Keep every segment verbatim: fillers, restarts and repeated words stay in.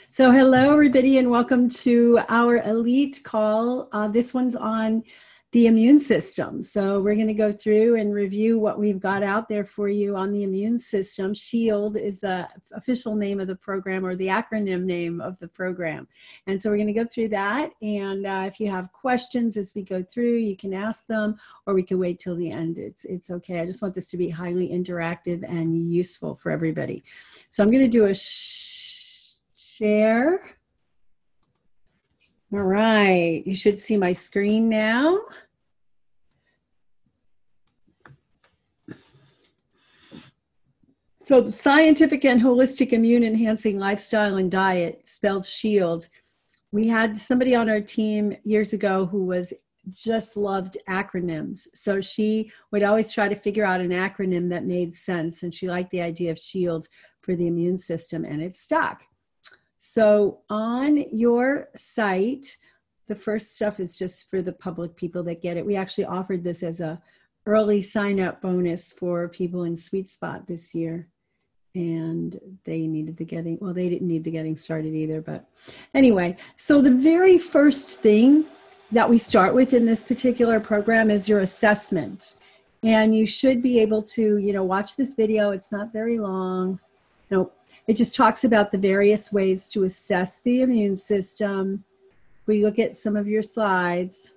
So hello, everybody, and welcome to our elite call. Uh, this one's on the immune system. So we're going to go through and review what we've got out there for you on the immune system. SHIELD is the official name of the program, or the acronym name of the program. And so we're going to go through that. And uh, if you have questions as we go through, you can ask them, or we can wait till the end. It's, it's okay. I just want this to be highly interactive and useful for everybody. So I'm going to do a sh share. All right, you should see my screen now. So the scientific and holistic immune enhancing lifestyle and diet, spelled SHIELD. We had somebody on our team years ago who was just loved acronyms. So she would always try to figure out an acronym that made sense. And she liked the idea of SHIELD for the immune system, and it stuck. So on your site, the first stuff is just for the public people that get it. We actually offered this as a early sign-up bonus for people in Sweet Spot this year. And they needed the getting, well, they didn't need the getting started either. But anyway, so the very first thing that we start with in this particular program is your assessment. And you should be able to, you know, watch this video. It's not very long. Nope. It just talks about the various ways to assess the immune system. We look at some of your slides.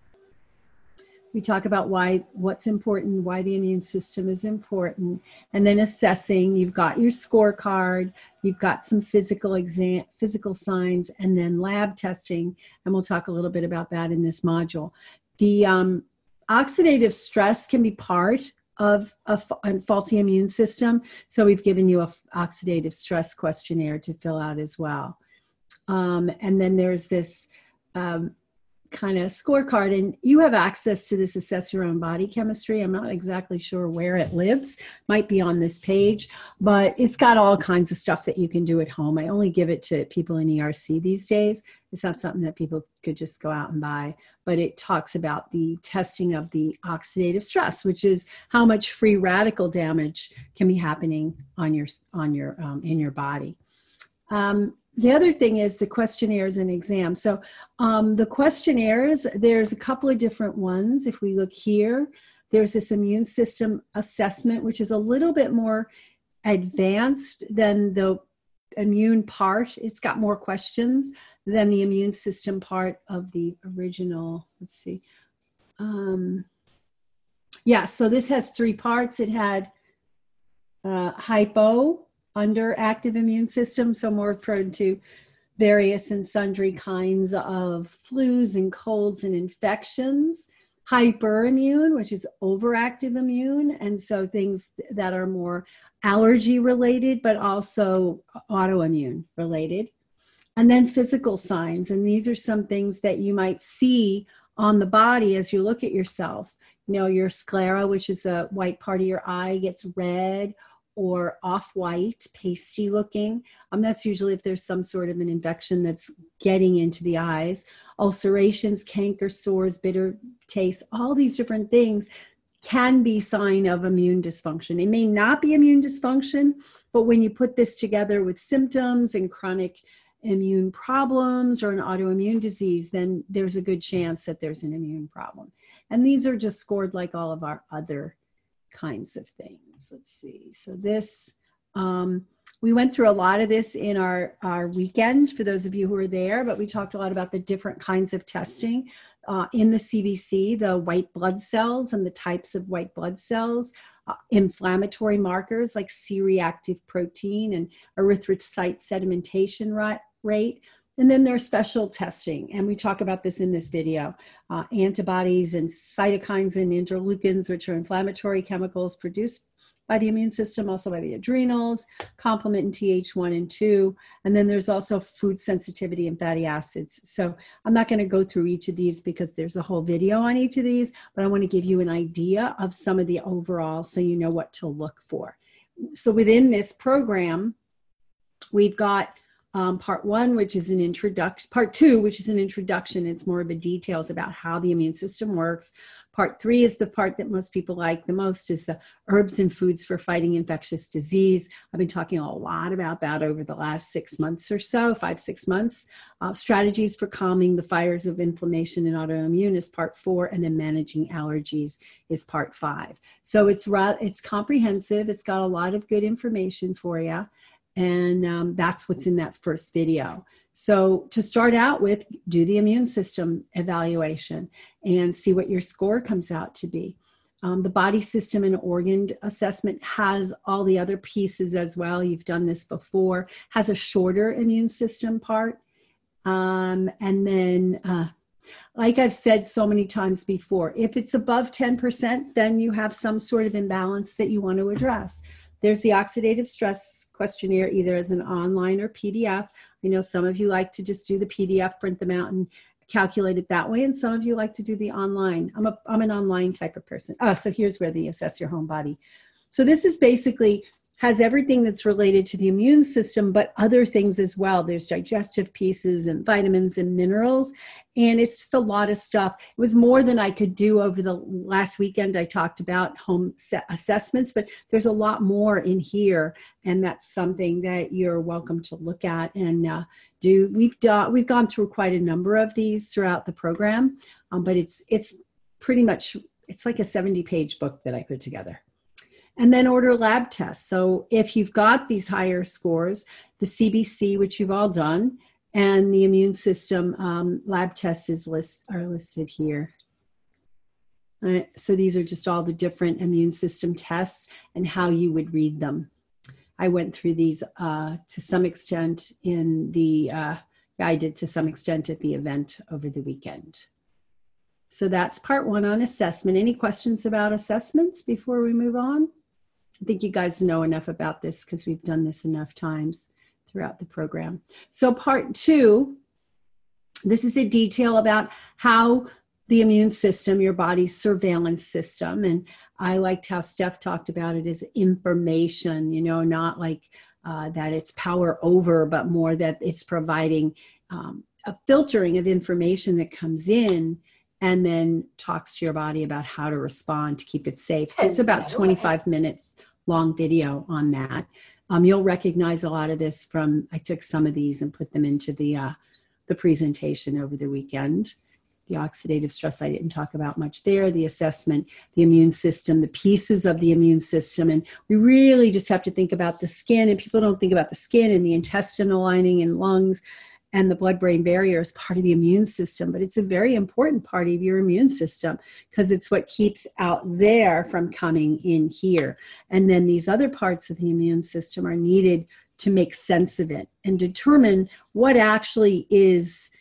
We talk about why, what's important, why the immune system is important, and then assessing. You've got your scorecard, you've got some physical exam, physical signs, and then lab testing, and we'll talk a little bit about that in this module. The um, oxidative stress can be part of a, a faulty immune system. So we've given you a oxidative stress questionnaire to fill out as well. Um, and then there's this um, kind of scorecard, and you have access to this Assess Your Own Body Chemistry. I'm not exactly sure where it lives, might be on this page, but it's got all kinds of stuff that you can do at home. I only give it to people in E R C these days. It's not something that people could just go out and buy, but it talks about the testing of the oxidative stress, which is how much free radical damage can be happening on your, on your, um, in your body. Um, the other thing is the questionnaires and exams. So um, the questionnaires, there's a couple of different ones. If we look here, there's this immune system assessment, which is a little bit more advanced than the immune part. It's got more questions than the immune system part of the original. Let's see. Um, yeah, so this has three parts. It had uh, hypo, under active immune system, so more prone to various and sundry kinds of flus and colds and infections. Hyperimmune, which is overactive immune, and so things that are more allergy related, but also autoimmune related. And then physical signs, and these are some things that you might see on the body as you look at yourself. You know, your sclera, which is the white part of your eye, gets red or off-white, pasty looking. Um, that's usually if there's some sort of an infection that's getting into the eyes. Ulcerations, canker, sores, bitter taste, all these different things can be sign of immune dysfunction. It may not be immune dysfunction, but when you put this together with symptoms and chronic immune problems or an autoimmune disease, then there's a good chance that there's an immune problem. And these are just scored like all of our other kinds of things. Let's see. So this, um, we went through a lot of this in our, our weekend for those of you who were there, but we talked a lot about the different kinds of testing uh, in the C B C, the white blood cells and the types of white blood cells, uh, inflammatory markers like C-reactive protein and erythrocyte sedimentation rate. And then there's special testing, and we talk about this in this video. Uh, antibodies and cytokines and interleukins, which are inflammatory chemicals produced by the immune system, also by the adrenals, complement and T H one and two. And then there's also food sensitivity and fatty acids. So I'm not going to go through each of these because there's a whole video on each of these, but I want to give you an idea of some of the overall so you know what to look for. So within this program, we've got Um, part one, which is an introduction, part two, which is an introduction. It's more of the details about how the immune system works. Part three is the part that most people like the most, is the herbs and foods for fighting infectious disease. I've been talking a lot about that over the last six months or so, five, six months. Uh, strategies for calming the fires of inflammation and autoimmune is part four, and then managing allergies is part five. So it's, it's comprehensive. It's got a lot of good information for you. And um, that's what's in that first video. So to start out with, do the immune system evaluation and see what your score comes out to be. Um, the body system and organ assessment has all the other pieces as well. You've done this before. Has a shorter immune system part. Um, and then, uh, like I've said so many times before, if it's above ten percent, then you have some sort of imbalance that you want to address. There's the oxidative stress questionnaire, either as an online or P D F. I know some of you like to just do the P D F, print them out and calculate it that way. And some of you like to do the online. I'm, a, I'm an online type of person. Oh, so here's where the assess your home body. So this is basically has everything that's related to the immune system, but other things as well. There's digestive pieces and vitamins and minerals. And it's just a lot of stuff. It was more than I could do over the last weekend. I talked about home assessments, but there's a lot more in here. And that's something that you're welcome to look at and uh, do. We've done, we've gone through quite a number of these throughout the program, um, but it's, it's pretty much, it's like a seventy page book that I put together. And then order lab tests. So if you've got these higher scores, the C B C, which you've all done, and the immune system um, lab tests is list, are listed here. Uh, so these are just all the different immune system tests and how you would read them. I went through these uh, to some extent in the, uh, I did to some extent at the event over the weekend. So that's part one on assessment. Any questions about assessments before we move on? I think you guys know enough about this because we've done this enough times throughout the program. So part two, this is a detail about how the immune system, your body's surveillance system. And I liked how Steph talked about it as information, you know, not like uh, that it's power over, but more that it's providing um, a filtering of information that comes in and then talks to your body about how to respond to keep it safe. So it's about twenty-five minutes long video on that. Um, you'll recognize a lot of this from, I took some of these and put them into the, uh, the presentation over the weekend. The oxidative stress, I didn't talk about much there. The assessment, the immune system, the pieces of the immune system. And we really just have to think about the skin, and people don't think about the skin and the intestinal lining and lungs and the blood-brain barrier as part of the immune system, but it's a very important part of your immune system because it's what keeps out there from coming in here. And then these other parts of the immune system are needed to make sense of it and determine what actually is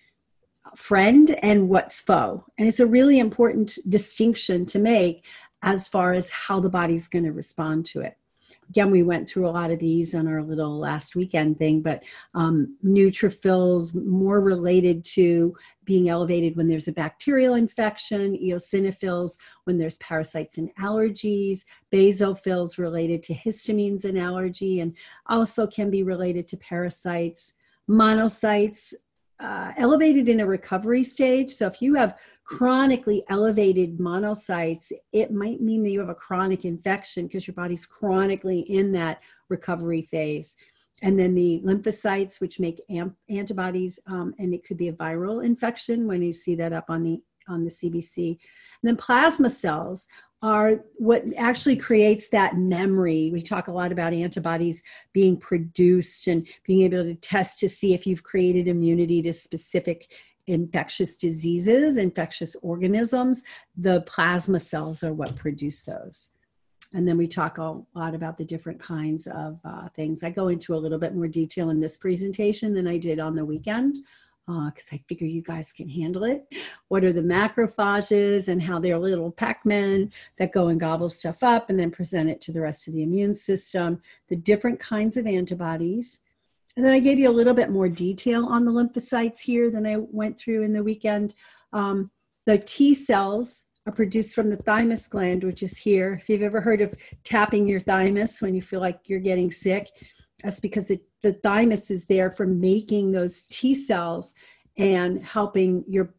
friend and what's foe. And it's a really important distinction to make as far as how the body's going to respond to it. Again, we went through a lot of these on our little last weekend thing, but um, neutrophils more related to being elevated when there's a bacterial infection, eosinophils when there's parasites and allergies, basophils related to histamines and allergy, and also can be related to parasites, monocytes, uh, elevated in a recovery stage. So if you have chronically elevated monocytes, it might mean that you have a chronic infection because your body's chronically in that recovery phase. And then the lymphocytes, which make amp- antibodies, um, and it could be a viral infection when you see that up on the on the C B C. And then plasma cells are what actually creates that memory. We talk a lot about antibodies being produced and being able to test to see if you've created immunity to specific infectious diseases, infectious organisms. The plasma cells are what produce those. And then we talk a lot about the different kinds of uh, things. I go into a little bit more detail in this presentation than I did on the weekend because uh, I figure you guys can handle it. What are the macrophages and how they're little Pac-Men that go and gobble stuff up and then present it to the rest of the immune system, the different kinds of antibodies. And then I gave you a little bit more detail on the lymphocytes here than I went through in the weekend. Um, the T cells are produced from the thymus gland, which is here. If you've ever heard of tapping your thymus when you feel like you're getting sick, that's because the, the thymus is there for making those T cells and helping your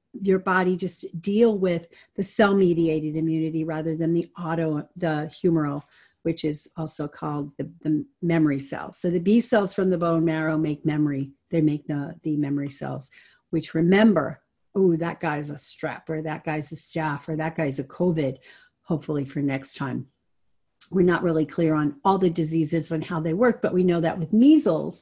your body just deal with the cell-mediated immunity rather than the auto, the humoral, which is also called the, the memory cells. So the B cells from the bone marrow make memory. They make the, the memory cells, which remember, oh, that guy's a strep, or that guy's a staph, or that guy's a COVID, hopefully for next time. We're not really clear on all the diseases and how they work, but we know that with measles,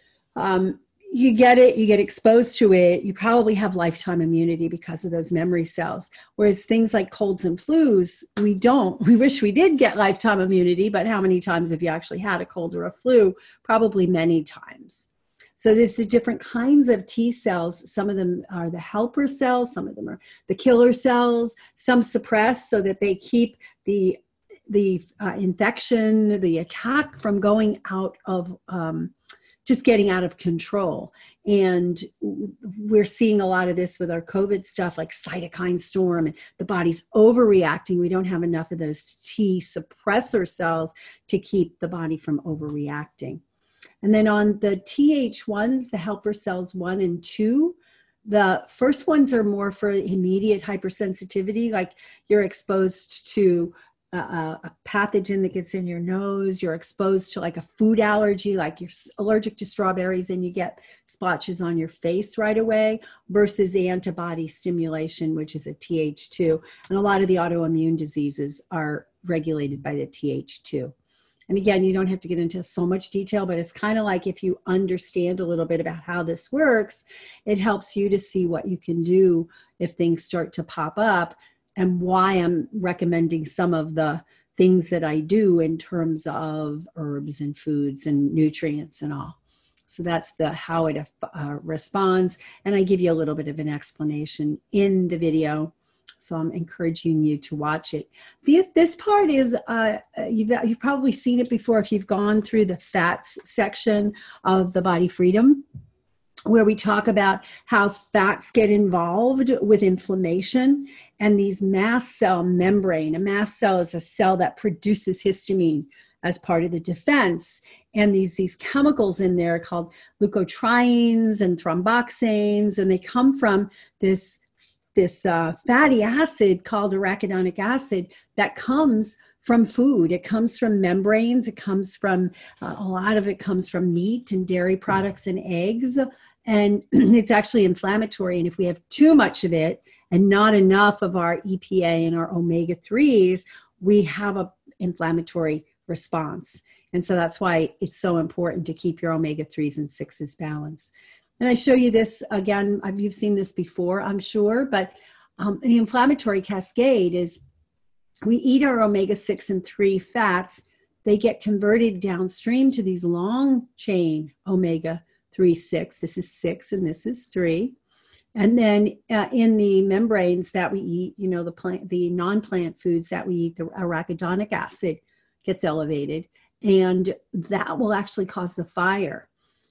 um, you get it, you get exposed to it, you probably have lifetime immunity because of those memory cells. Whereas things like colds and flus, we don't. We wish we did get lifetime immunity, but how many times have you actually had a cold or a flu? Probably many times. So there's the different kinds of T cells. Some of them are the helper cells, some of them are the killer cells, some suppress so that they keep the, the uh, infection, the attack from going out of um, just getting out of control. And we're seeing a lot of this with our COVID stuff, like cytokine storm, and the body's overreacting. We don't have enough of those T suppressor cells to keep the body from overreacting. And then on the T H ones, the helper cells one and two, the first ones are more for immediate hypersensitivity, like you're exposed to a, a pathogen that gets in your nose, you're exposed to like a food allergy, like you're allergic to strawberries and you get splotches on your face right away, versus antibody stimulation, which is a T H two. And a lot of the autoimmune diseases are regulated by the T H two. And again, you don't have to get into so much detail, but it's kind of like if you understand a little bit about how this works, it helps you to see what you can do if things start to pop up, and why I'm recommending some of the things that I do in terms of herbs and foods and nutrients and all. So that's the how it uh, responds. And I give you a little bit of an explanation in the video. So I'm encouraging you to watch it. This, this part is, uh, you've, you've probably seen it before if you've gone through the fats section of the Body Freedom, where we talk about how fats get involved with inflammation and these mast cell membrane. A mast cell is a cell that produces histamine as part of the defense. And these, these chemicals in there called leukotrienes and thromboxanes, and they come from this this uh, fatty acid called arachidonic acid that comes from food. It comes from membranes. It comes from, uh, a lot of it comes from meat and dairy products and eggs. And it's actually inflammatory. And if we have too much of it and not enough of our E P A and our omega threes, we have an inflammatory response. And so that's why it's so important to keep your omega threes and sixes balanced. And I show you this again, I've, you've seen this before, I'm sure, but um, the inflammatory cascade is we eat our omega six and three fats, they get converted downstream to these long chain omega three, six. This is six and this is three. And then uh, in the membranes that we eat, you know, the plant, the non-plant foods that we eat, the arachidonic acid gets elevated, and that will actually cause the fire.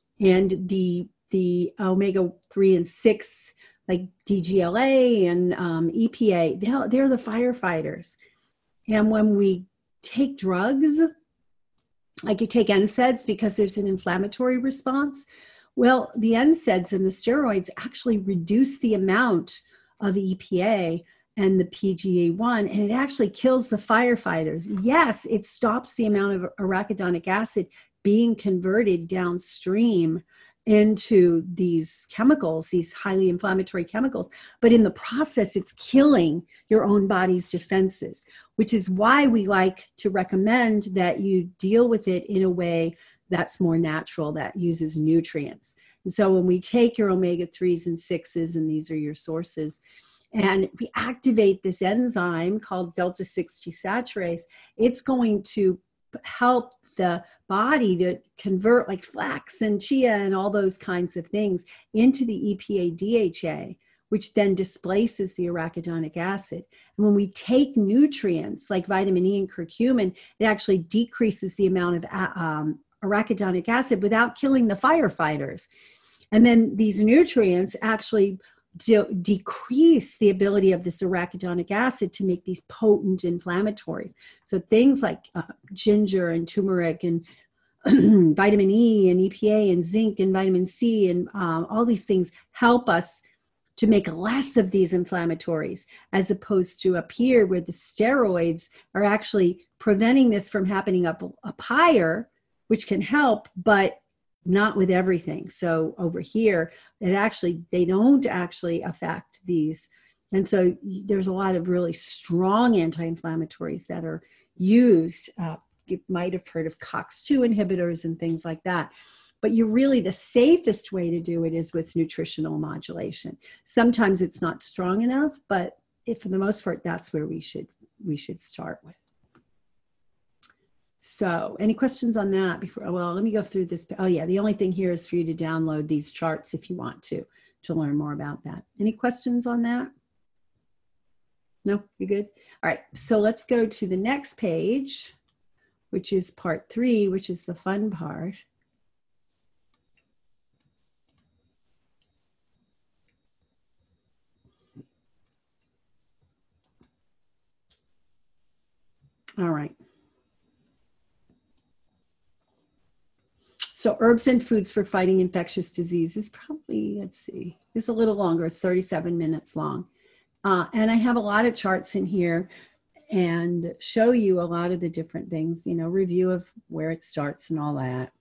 And the the omega three and six, like D G L A and um, E P A, they're, they're the firefighters. And when we take drugs, like you take N SAIDs because there's an inflammatory response, well, the N SAIDs and the steroids actually reduce the amount of E P A and the P G A one, and it actually kills the firefighters. Yes, it stops the amount of arachidonic acid being converted downstream into these chemicals, these highly inflammatory chemicals. But in the process, it's killing your own body's defenses, which is why we like to recommend that you deal with it in a way that's more natural, that uses nutrients. And so when we take your omega threes and sixes, and these are your sources, and we activate this enzyme called delta six desaturase, it's going to help the body to convert like flax and chia and all those kinds of things into the E P A D H A, which then displaces the arachidonic acid. And when we take nutrients like vitamin E and curcumin, it actually decreases the amount of um, arachidonic acid without killing the firefighters. And then these nutrients actually de- decrease the ability of this arachidonic acid to make these potent inflammatories. So things like uh, ginger and turmeric and vitamin E and E P A and zinc and vitamin C and um, all these things help us to make less of these inflammatories, as opposed to up here where the steroids are actually preventing this from happening up, up higher, which can help, but not with everything. So over here, it actually, they don't actually affect these. And so there's a lot of really strong anti-inflammatories that are used. Uh, you might have heard of COX two inhibitors and things like that. But you really, the safest way to do it is with nutritional modulation. Sometimes it's not strong enough, but if, for the most part, that's where we should we should start with. So any questions on that before? Well, let me go through this. Oh yeah, the only thing here is for you to download these charts if you want to, to learn more about that. Any questions on that? No, you good? All right, so let's go to the next page, which is part three, which is the fun part. All right. So herbs and foods for fighting infectious diseases, probably, let's see, it's a little longer. It's thirty-seven minutes long. Uh, and I have a lot of charts in here and show you a lot of the different things, you know, review of where it starts and all that.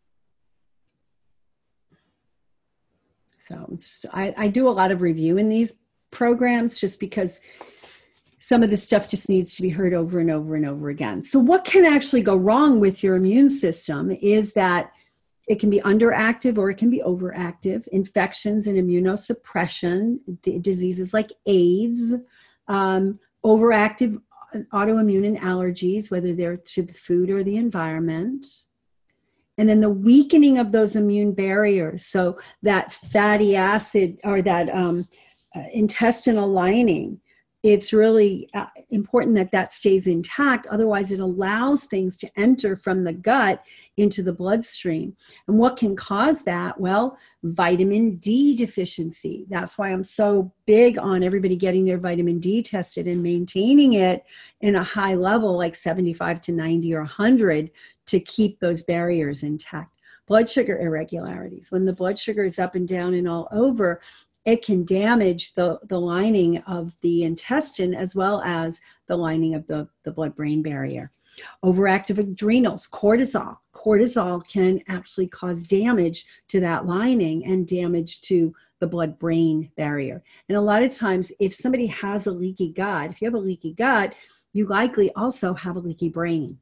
So it's, I, I do a lot of review in these programs just because some of this stuff just needs to be heard over and over and over again. So what can actually go wrong with your immune system is that it can be underactive or it can be overactive. Infections and immunosuppression, diseases like AIDS, um, overactive autoimmune and allergies, whether they're to the food or the environment. And then the weakening of those immune barriers. So that fatty acid or that um, uh, intestinal lining, it's really uh, important that that stays intact. Otherwise, it allows things to enter from the gut into the bloodstream. And what can cause that? Well, vitamin D deficiency. That's why I'm so big on everybody getting their vitamin D tested and maintaining it in a high level, like seventy-five to ninety or one hundred, to keep those barriers intact. Blood sugar irregularities. When the blood sugar is up and down and all over, it can damage the, the lining of the intestine as well as the lining of the, the blood-brain barrier. Overactive adrenals, cortisol. Cortisol can actually cause damage to that lining and damage to the blood-brain barrier. And a lot of times, if somebody has a leaky gut, if you have a leaky gut, you likely also have a leaky brain.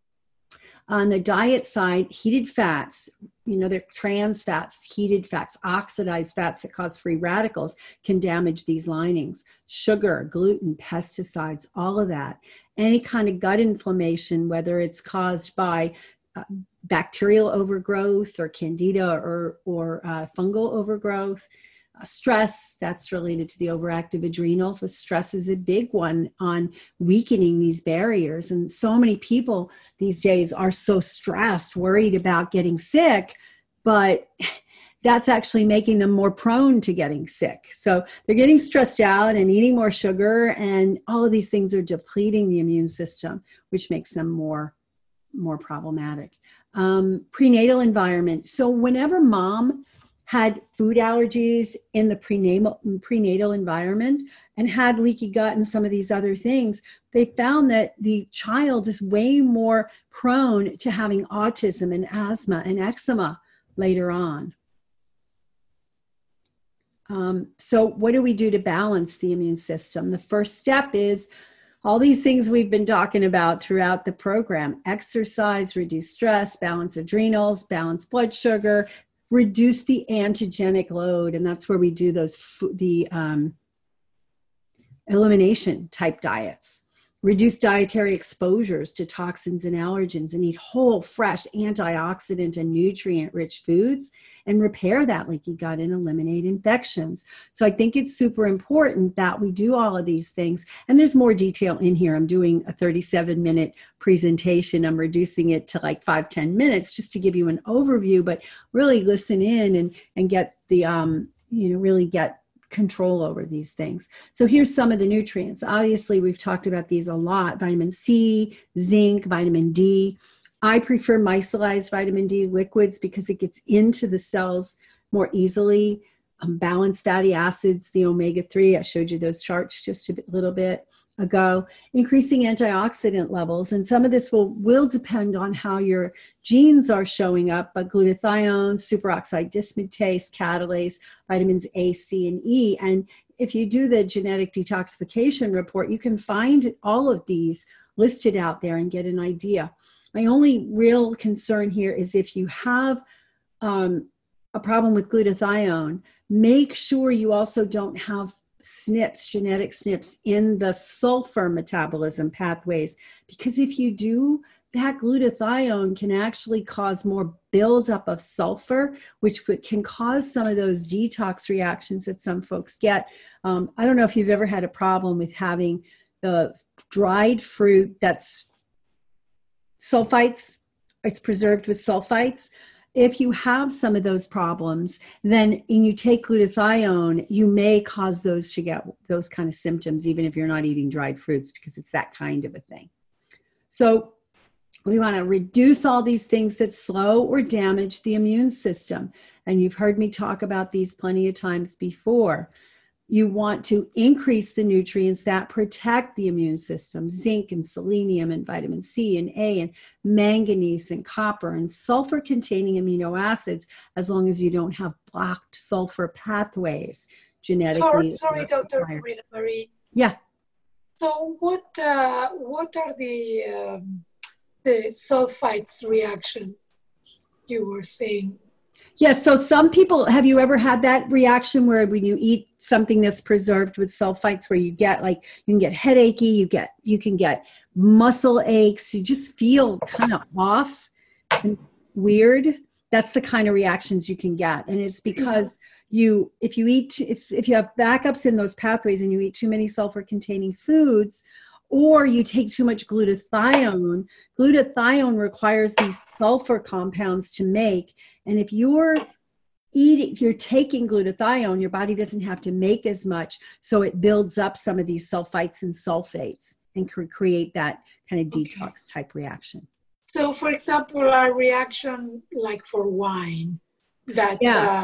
On the diet side, heated fats, you know, they're trans fats, heated fats, oxidized fats that cause free radicals can damage these linings. Sugar, gluten, pesticides, all of that. Any kind of gut inflammation, whether it's caused by uh, bacterial overgrowth or candida or, or uh, fungal overgrowth. Uh, stress, that's related to the overactive adrenals, but stress is a big one on weakening these barriers. And so many people these days are so stressed, worried about getting sick, but that's actually making them more prone to getting sick. So they're getting stressed out and eating more sugar, and all of these things are depleting the immune system, which makes them more, more problematic. Um, prenatal environment. So whenever mom had food allergies in the prenatal, prenatal environment and had leaky gut and some of these other things, they found that the child is way more prone to having autism and asthma and eczema later on. Um, so what do we do to balance the immune system? The first step is all these things we've been talking about throughout the program: exercise, reduce stress, balance adrenals, balance blood sugar, reduce the antigenic load. And that's where we do those, the um, elimination type diets. Reduce dietary exposures to toxins and allergens, and eat whole, fresh, antioxidant and nutrient-rich foods, and repair that leaky gut and eliminate infections. So I think it's super important that we do all of these things. And there's more detail in here. I'm doing a thirty-seven minute presentation. I'm reducing it to like five, ten minutes just to give you an overview, but really listen in and, and get the, um, you know, really get control over these things. So here's some of the nutrients. Obviously, we've talked about these a lot: vitamin C, zinc, vitamin D. I prefer micellized vitamin D liquids because it gets into the cells more easily. um, balanced fatty acids, the omega three. I showed you those charts just a bit, little bit ago. Increasing antioxidant levels. And some of this will, will depend on how your genes are showing up, but glutathione, superoxide dismutase, catalase, vitamins A, C, and E. And if you do the genetic detoxification report, you can find all of these listed out there and get an idea. My only real concern here is if you have um, a problem with glutathione, make sure you also don't have S N Ps, genetic S N Ps in the sulfur metabolism pathways, because if you do, that glutathione can actually cause more buildup of sulfur, which can cause some of those detox reactions that some folks get. Um, I don't know if you've ever had a problem with having the dried fruit that's sulfites, it's preserved with sulfites. If you have some of those problems, then and you take glutathione, you may cause those to get those kind of symptoms, even if you're not eating dried fruits, because it's that kind of a thing. So we want to reduce all these things that slow or damage the immune system. And you've heard me talk about these plenty of times before. You want to increase the nutrients that protect the immune system, zinc and selenium and vitamin C and A and manganese and copper and sulfur-containing amino acids, as long as you don't have blocked sulfur pathways genetically. Sorry, sorry Doctor Rita Marie. Yeah. So what uh, what are the um, the sulfites reaction you were saying? Yes. Yeah, so some people, have you ever had that reaction where when you eat something that's preserved with sulfites, where you get like, you can get headachy, you get, you can get muscle aches, you just feel kind of off and weird. That's the kind of reactions you can get. And it's because you, if you eat, if, if you have backups in those pathways and you eat too many sulfur containing foods, or you take too much glutathione, glutathione requires these sulfur compounds to make. And if you're eating, if you're taking glutathione, your body doesn't have to make as much. So it builds up some of these sulfites and sulfates and cre- create that kind of detox okay. type reaction. So for example, a reaction like for wine that yeah. uh,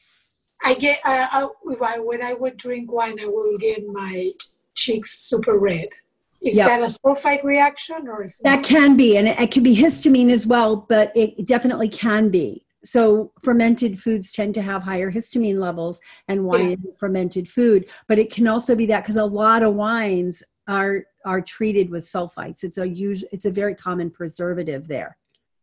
I get, uh, I, when I would drink wine, I will get my cheeks super red. Is yep. that a sulfite reaction or is that can be, and it, it can be histamine as well, but it definitely can be. So fermented foods tend to have higher histamine levels, and wine yeah. is fermented food, but it can also be that because a lot of wines are are treated with sulfites. It's a usual, it's a very common preservative there.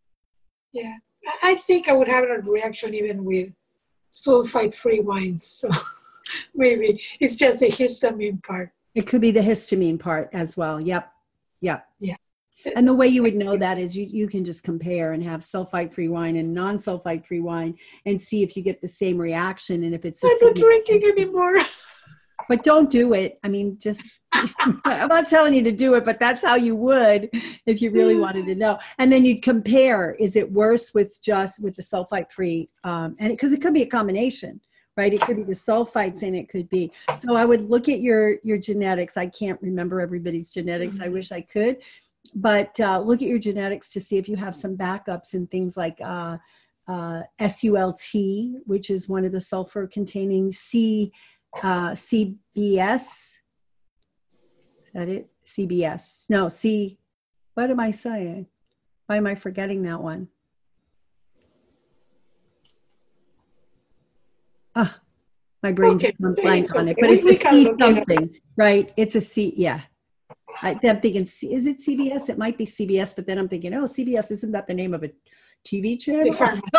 Yeah, I think I would have a reaction even with sulfite-free wines. So maybe it's just the histamine part. It could be the histamine part as well. Yep. Yep. Yeah. And the way you would know that is you, you can just compare and have sulfite-free wine and non-sulfite-free wine and see if you get the same reaction. And if it's the I'm same not drinking anymore. But don't do it. I mean, just, I'm not telling you to do it, but that's how you would if you really wanted to know. And then you'd compare, is it worse with just with the sulfite-free? Um, and because it, it could be a combination. Right? It could be the sulfites and it could be. So I would look at your, your genetics. I can't remember everybody's genetics. I wish I could. But uh, look at your genetics to see if you have some backups and things like uh, uh, S U L T, which is one of the sulfur containing C, uh, C B S. Is that it? C B S. No, C. What am I saying? Why am I forgetting that one? Ah, my brain okay. just went blank it's on okay. it, but we, it's we a C something, it. right? It's a C, yeah. I, I'm thinking, is it C B S? It might be C B S, but then I'm thinking, oh, C B S, isn't that the name of a T V channel?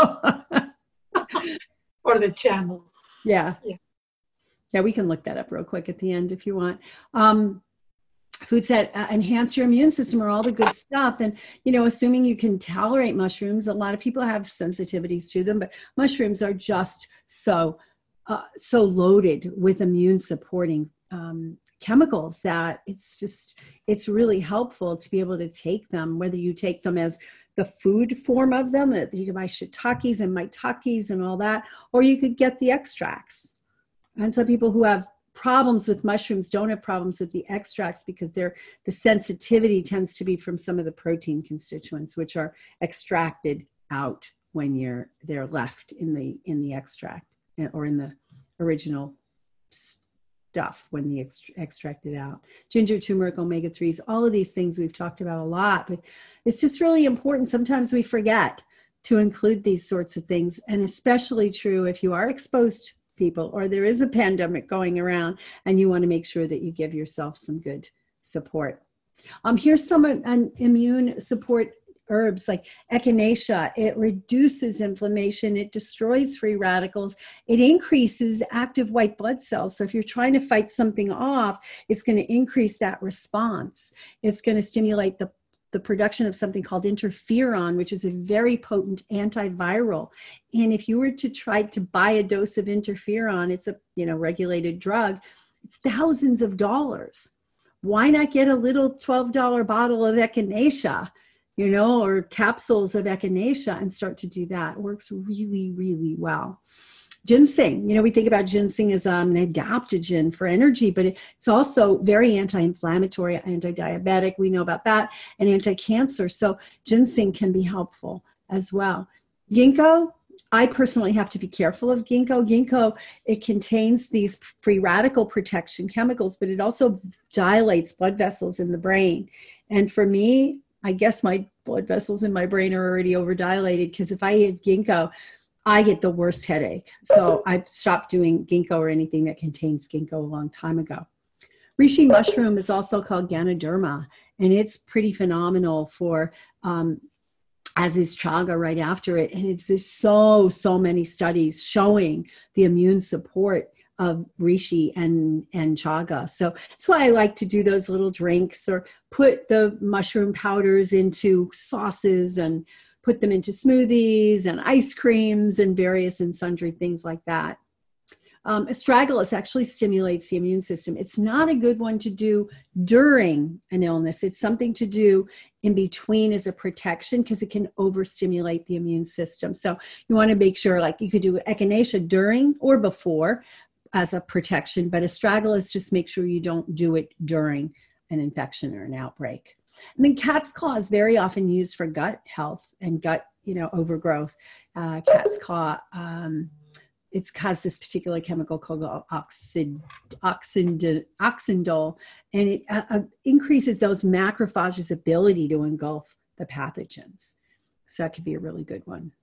Or the channel. Yeah. yeah. Yeah, we can look that up real quick at the end if you want. Um, foods that uh, enhance your immune system are all the good stuff. And, you know, assuming you can tolerate mushrooms, a lot of people have sensitivities to them, but mushrooms are just so, uh, so loaded with immune supporting um, chemicals that it's just, it's really helpful to be able to take them, whether you take them as the food form of them, you can buy shiitakes and maitakes and all that, or you could get the extracts. And some people who have problems with mushrooms don't have problems with the extracts because they're, the sensitivity tends to be from some of the protein constituents, which are extracted out when you're they're left in the in the extract or in the original stuff when they ext- extract it out. Ginger, turmeric, omega threes, all of these things we've talked about a lot, but it's just really important. Sometimes we forget to include these sorts of things, and especially true if you are exposed people or there is a pandemic going around and you want to make sure that you give yourself some good support. Um, here's some an immune support herbs like echinacea. It reduces inflammation. It destroys free radicals. It increases active white blood cells. So if you're trying to fight something off, it's going to increase that response. It's going to stimulate the the production of something called interferon, which is a very potent antiviral. And if you were to try to buy a dose of interferon, it's a, you know, regulated drug, it's thousands of dollars. Why not get a little twelve dollar bottle of echinacea, you know, or capsules of echinacea and start to do that? It works really, really well. Ginseng, you know, we think about ginseng as um, an adaptogen for energy, but it's also very anti-inflammatory, anti-diabetic. We know about that, and anti-cancer. So ginseng can be helpful as well. Ginkgo, I personally have to be careful of ginkgo. Ginkgo, it contains these free radical protection chemicals, but it also dilates blood vessels in the brain. And for me, I guess my blood vessels in my brain are already overdilated, because if I eat ginkgo, I get the worst headache. So I've stopped doing ginkgo or anything that contains ginkgo a long time ago. Reishi mushroom is also called Ganoderma, and it's pretty phenomenal for, um, as is chaga right after it. And it's just so, so many studies showing the immune support of reishi and, and chaga. So that's why I like to do those little drinks or put the mushroom powders into sauces and put them into smoothies and ice creams and various and sundry things like that. Um, astragalus actually stimulates the immune system. It's not a good one to do during an illness. It's something to do in between as a protection, because it can overstimulate the immune system. So you want to make sure, like, you could do echinacea during or before as a protection, but astragalus, just make sure you don't do it during an infection or an outbreak. And then cat's claw is very often used for gut health and gut, you know, overgrowth. Uh, cat's claw, um, it has this particular chemical called oxid, oxid, oxindole, and it uh, uh, increases those macrophages' ability to engulf the pathogens. So that could be a really good one.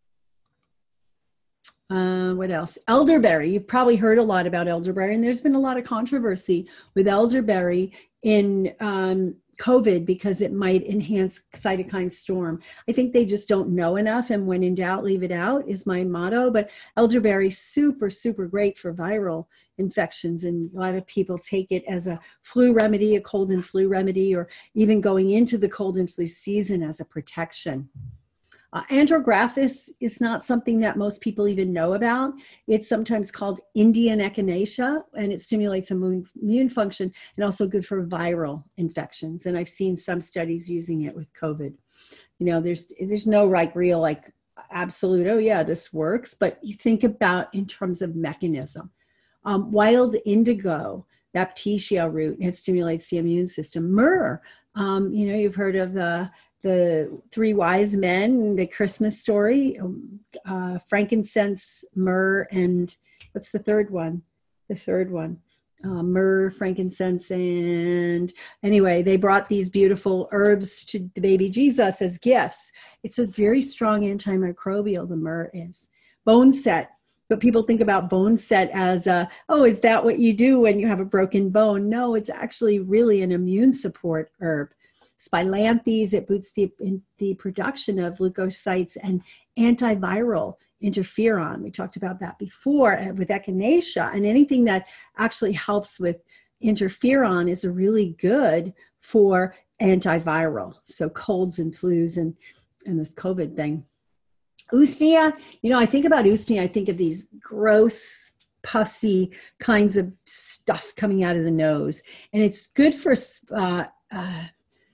Uh, what else? Elderberry. You've probably heard a lot about elderberry, and there's been a lot of controversy with elderberry in um, COVID because it might enhance cytokine storm. I think they just don't know enough, and when in doubt, leave it out is my motto. But elderberry, super, super great for viral infections, and a lot of people take it as a flu remedy, a cold and flu remedy, or even going into the cold and flu season as a protection. Uh, andrographis is not something that most people even know about. It's sometimes called Indian echinacea, and it stimulates immune, immune function and also good for viral infections. And I've seen some studies using it with COVID. You know, there's there's no like real like absolute, oh yeah, this works, but you think about in terms of mechanism. Um, wild indigo, Baptisia root, it stimulates the immune system. Myrrh, um, you know, you've heard of the the three wise men, the Christmas story, uh, frankincense, myrrh, and what's the third one? The third one, uh, myrrh, frankincense, and anyway, they brought these beautiful herbs to the baby Jesus as gifts. It's a very strong antimicrobial, the myrrh is. Bone set. But people think about bone set as, a, oh, is that what you do when you have a broken bone? No, it's actually really an immune support herb. Spilanthes, it boosts the, in the production of leukocytes and antiviral interferon. We talked about that before with echinacea, and anything that actually helps with interferon is really good for antiviral. So colds and flus and, and this COVID thing. Usnea, you know, I think about usnea, I think of these gross, pussy kinds of stuff coming out of the nose. And it's good for uh, uh,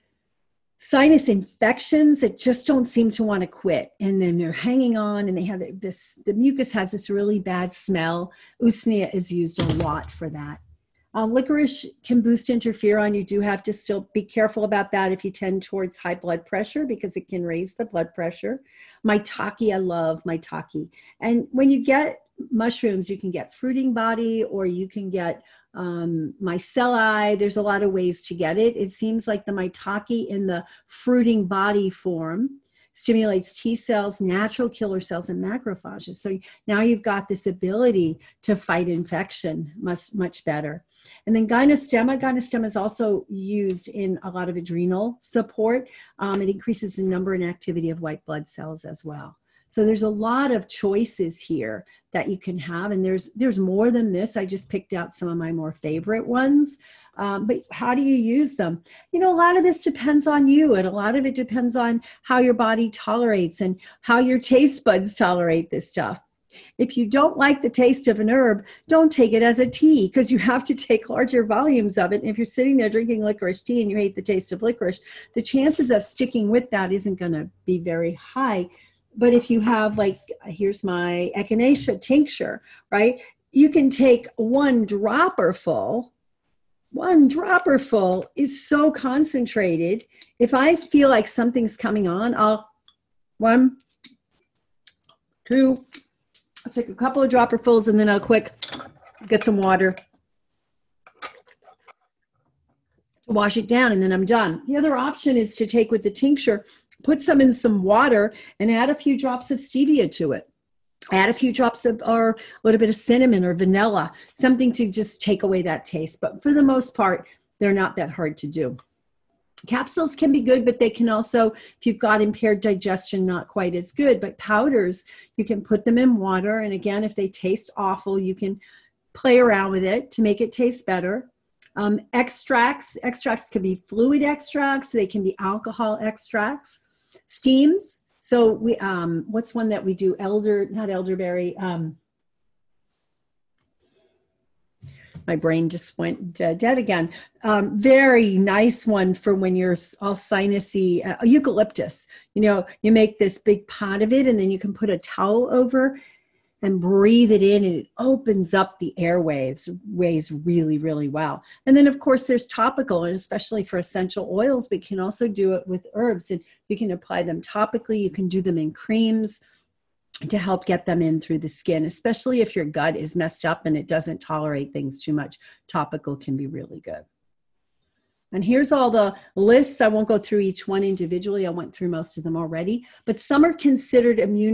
sinus infections that just don't seem to want to quit. And then they're hanging on and they have this, the mucus has this really bad smell. Usnea is used a lot for that. Um, licorice can boost interferon. You do have to still be careful about that if you tend towards high blood pressure, because it can raise the blood pressure. Maitake, I love maitake. And when you get mushrooms, you can get fruiting body, or you can get um, micelli. There's a lot of ways to get it. It seems like the maitake in the fruiting body form stimulates T cells, natural killer cells, and macrophages. So now you've got this ability to fight infection much, much better. And then gynostemma, gynostemma is also used in a lot of adrenal support. Um, it increases the number and activity of white blood cells as well. So there's a lot of choices here that you can have. And there's, there's more than this. I just picked out some of my more favorite ones. Um, but how do you use them? You know, a lot of this depends on you, and a lot of it depends on how your body tolerates and how your taste buds tolerate this stuff. If you don't like the taste of an herb, don't take it as a tea, because you have to take larger volumes of it. And if you're sitting there drinking licorice tea and you hate the taste of licorice, the chances of sticking with that isn't going to be very high. But if you have, like, here's my echinacea tincture, right? You can take one dropper full. One dropper full is so concentrated. If I feel like something's coming on, I'll one, two, I'll take a couple of dropperfuls, and then I'll quick get some water to wash it down, and then I'm done. The other option is to take with the tincture, put some in some water, and add a few drops of stevia to it. Add a few drops of, or a little bit of cinnamon or vanilla, something to just take away that taste. But for the most part, they're not that hard to do. Capsules can be good, but they can also, if you've got impaired digestion, not quite as good. But powders, you can put them in water. And again, if they taste awful, you can play around with it to make it taste better. Um, extracts, extracts can be fluid extracts. They can be alcohol extracts. Steams. So we, um, what's one that we do? Elder, not elderberry. Um, my brain just went dead, dead again. Um, very nice one for when you're all sinusy. Uh, eucalyptus. You know, you make this big pot of it, and then you can put a towel over and breathe it in, and it opens up the airwaves ways really, really well. And then, of course, there's topical, and especially for essential oils, but you can also do it with herbs, and you can apply them topically. You can do them in creams to help get them in through the skin, especially if your gut is messed up and it doesn't tolerate things too much. Topical can be really good. And here's all the lists. I won't go through each one individually. I went through most of them already, but some are considered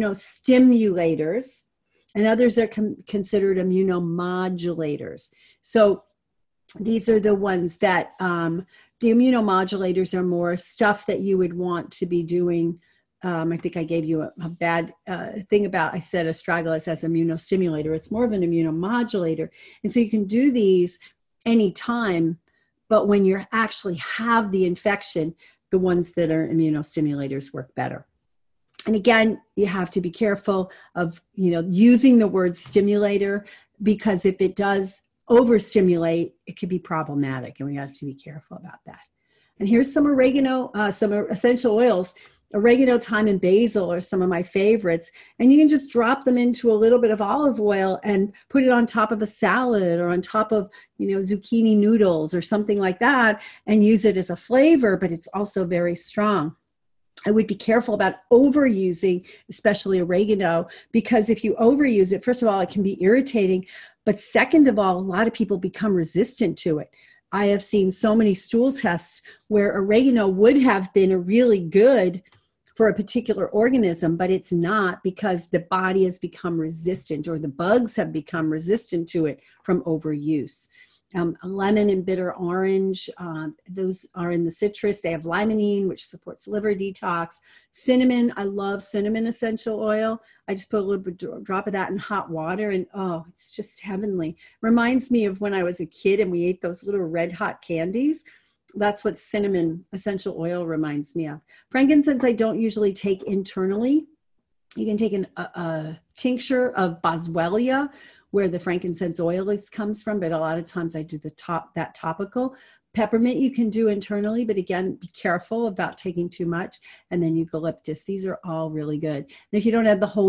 immunostimulators, and others are com- considered immunomodulators. So these are the ones that, um, the immunomodulators are more stuff that you would want to be doing. Um, I think I gave you a, a bad uh, thing about, I said astragalus as immunostimulator. It's more of an immunomodulator. And so you can do these anytime, but when you actually have the infection, the ones that are immunostimulators work better. And again, you have to be careful of, you know, using the word stimulator, because if it does overstimulate, it could be problematic, and we have to be careful about that. And here's some oregano, uh, some essential oils. Oregano, thyme, and basil are some of my favorites. And you can just drop them into a little bit of olive oil and put it on top of a salad, or on top of, you know, zucchini noodles or something like that, and use it as a flavor, but it's also very strong. I would be careful about overusing, especially oregano, because if you overuse it, first of all, it can be irritating. But second of all, a lot of people become resistant to it. I have seen so many stool tests where oregano would have been really good for a particular organism, but it's not, because the body has become resistant, or the bugs have become resistant to it from overuse. Um, lemon and bitter orange, uh, those are in the citrus. They have limonene, which supports liver detox. Cinnamon, I love cinnamon essential oil. I just put a little bit, drop of that in hot water, and oh, it's just heavenly. Reminds me of when I was a kid and we ate those little red hot candies. That's what cinnamon essential oil reminds me of. Frankincense, I don't usually take internally. You can take an, a, a tincture of boswellia, where the frankincense oil is, comes from, but a lot of times I do the top, that topical. Peppermint you can do internally, but again, be careful about taking too much. And then eucalyptus, these are all really good. And if you don't have the whole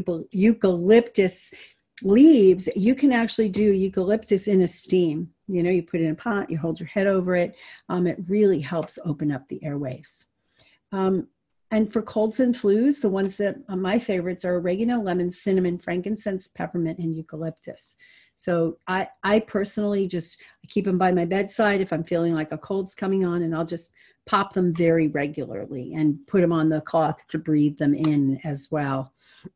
eucalyptus leaves, you can actually do eucalyptus in a steam. You know, you put it in a pot, you hold your head over it. Um, it really helps open up the airwaves. Um, And for colds and flus, the ones that are my favorites are oregano, lemon, cinnamon, frankincense, peppermint, and eucalyptus. So I, I personally just I keep them by my bedside if I'm feeling like a cold's coming on, and I'll just pop them very regularly and put them on the cloth to breathe them in as well.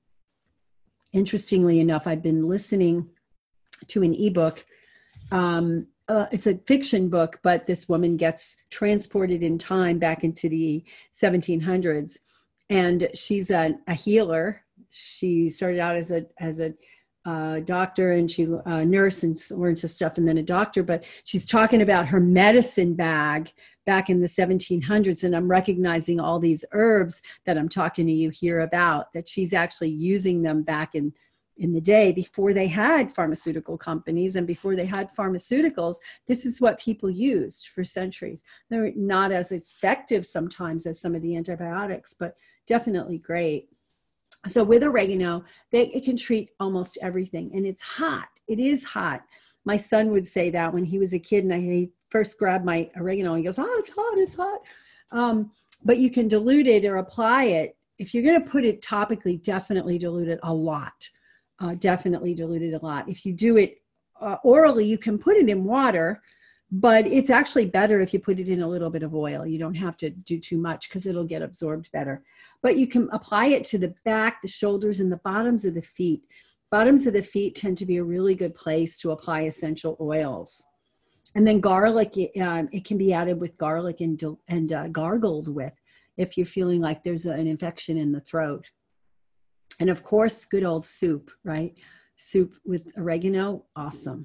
Interestingly enough, I've been listening to an ebook. Um, uh, it's a fiction book, but this woman gets transported in time back into the seventeen hundreds, and she's a, a healer. She started out as a as a uh, doctor, and she uh, nurse and learned some stuff, and then a doctor. But she's talking about her medicine bag back in the seventeen hundreds, and I'm recognizing all these herbs that I'm talking to you here about, that she's actually using them back in in the day before they had pharmaceutical companies and before they had pharmaceuticals. This is what people used for centuries. They're not as effective sometimes as some of the antibiotics, but definitely great. So with oregano, they, it can treat almost everything, and it's hot. It is hot. My son would say that when he was a kid, and I he first grabbed my oregano, and he goes, "Oh, it's hot, it's hot." Um, but you can dilute it or apply it. If you're going to put it topically, definitely dilute it a lot. Uh, definitely dilute it a lot. If you do it uh, orally, you can put it in water, but it's actually better if you put it in a little bit of oil. You don't have to do too much because it'll get absorbed better. But you can apply it to the back, the shoulders, and the bottoms of the feet. Bottoms of the feet tend to be a really good place to apply essential oils. And then garlic, uh, it can be added with garlic and, and uh, gargled with if you're feeling like there's an infection in the throat. And of course, good old soup, right? Soup with oregano, awesome.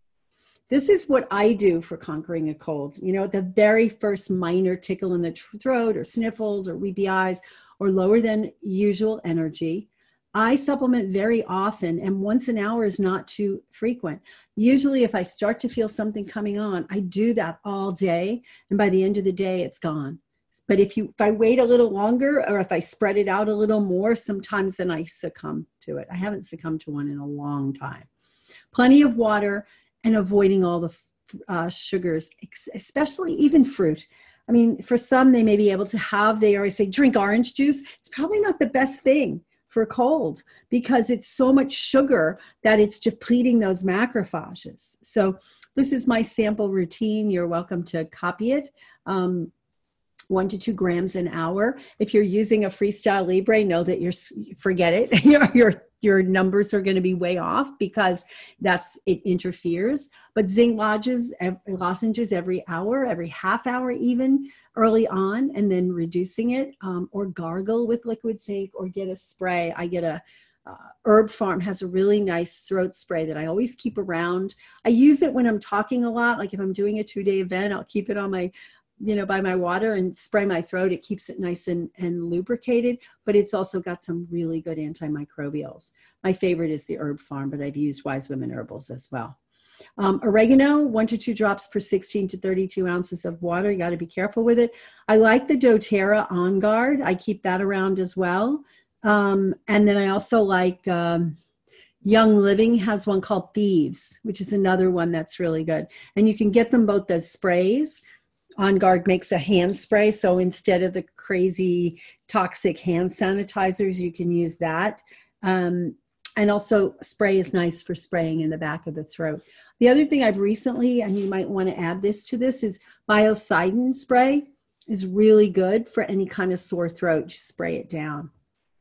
This is what I do for conquering a cold. You know, the very first minor tickle in the throat or sniffles or weepy eyes or lower than usual energy, I supplement very often, and once an hour is not too frequent. Usually if I start to feel something coming on, I do that all day, and by the end of the day, it's gone. But if you, if I wait a little longer, or if I spread it out a little more, sometimes then I succumb to it. I haven't succumbed to one in a long time. Plenty of water and avoiding all the uh, sugars, especially even fruit. I mean, for some, they may be able to have, they always say, drink orange juice. It's probably not the best thing for a cold because it's so much sugar that it's depleting those macrophages. So this is my sample routine. You're welcome to copy it. Um, one to two grams an hour. If you're using a Freestyle Libre, know that you're, forget it. your, your, your numbers are going to be way off because that's, it interferes. But zinc lodges, lozenges every hour, every half hour even, early on, and then reducing it, um, or gargle with liquid zinc, or get a spray. I get a, uh, Herb Farm has a really nice throat spray that I always keep around. I use it when I'm talking a lot. Like if I'm doing a two-day event, I'll keep it on my, you know, by my water and spray my throat. It keeps it nice and, and lubricated, but it's also got some really good antimicrobials. My favorite is the Herb Farm, but I've used Wise Women Herbals as well. Um, oregano, one to two drops per sixteen to thirty-two ounces of water. You got to be careful with it. I like the doTERRA On Guard. I keep that around as well. Um, and then I also like um, Young Living has one called Thieves, which is another one that's really good. And you can get them both as sprays. On Guard makes a hand spray. So instead of the crazy toxic hand sanitizers, you can use that. Um, and also spray is nice for spraying in the back of the throat. The other thing I've recently, and you might want to add this to this, is Biocidin spray is really good for any kind of sore throat. Just spray it down.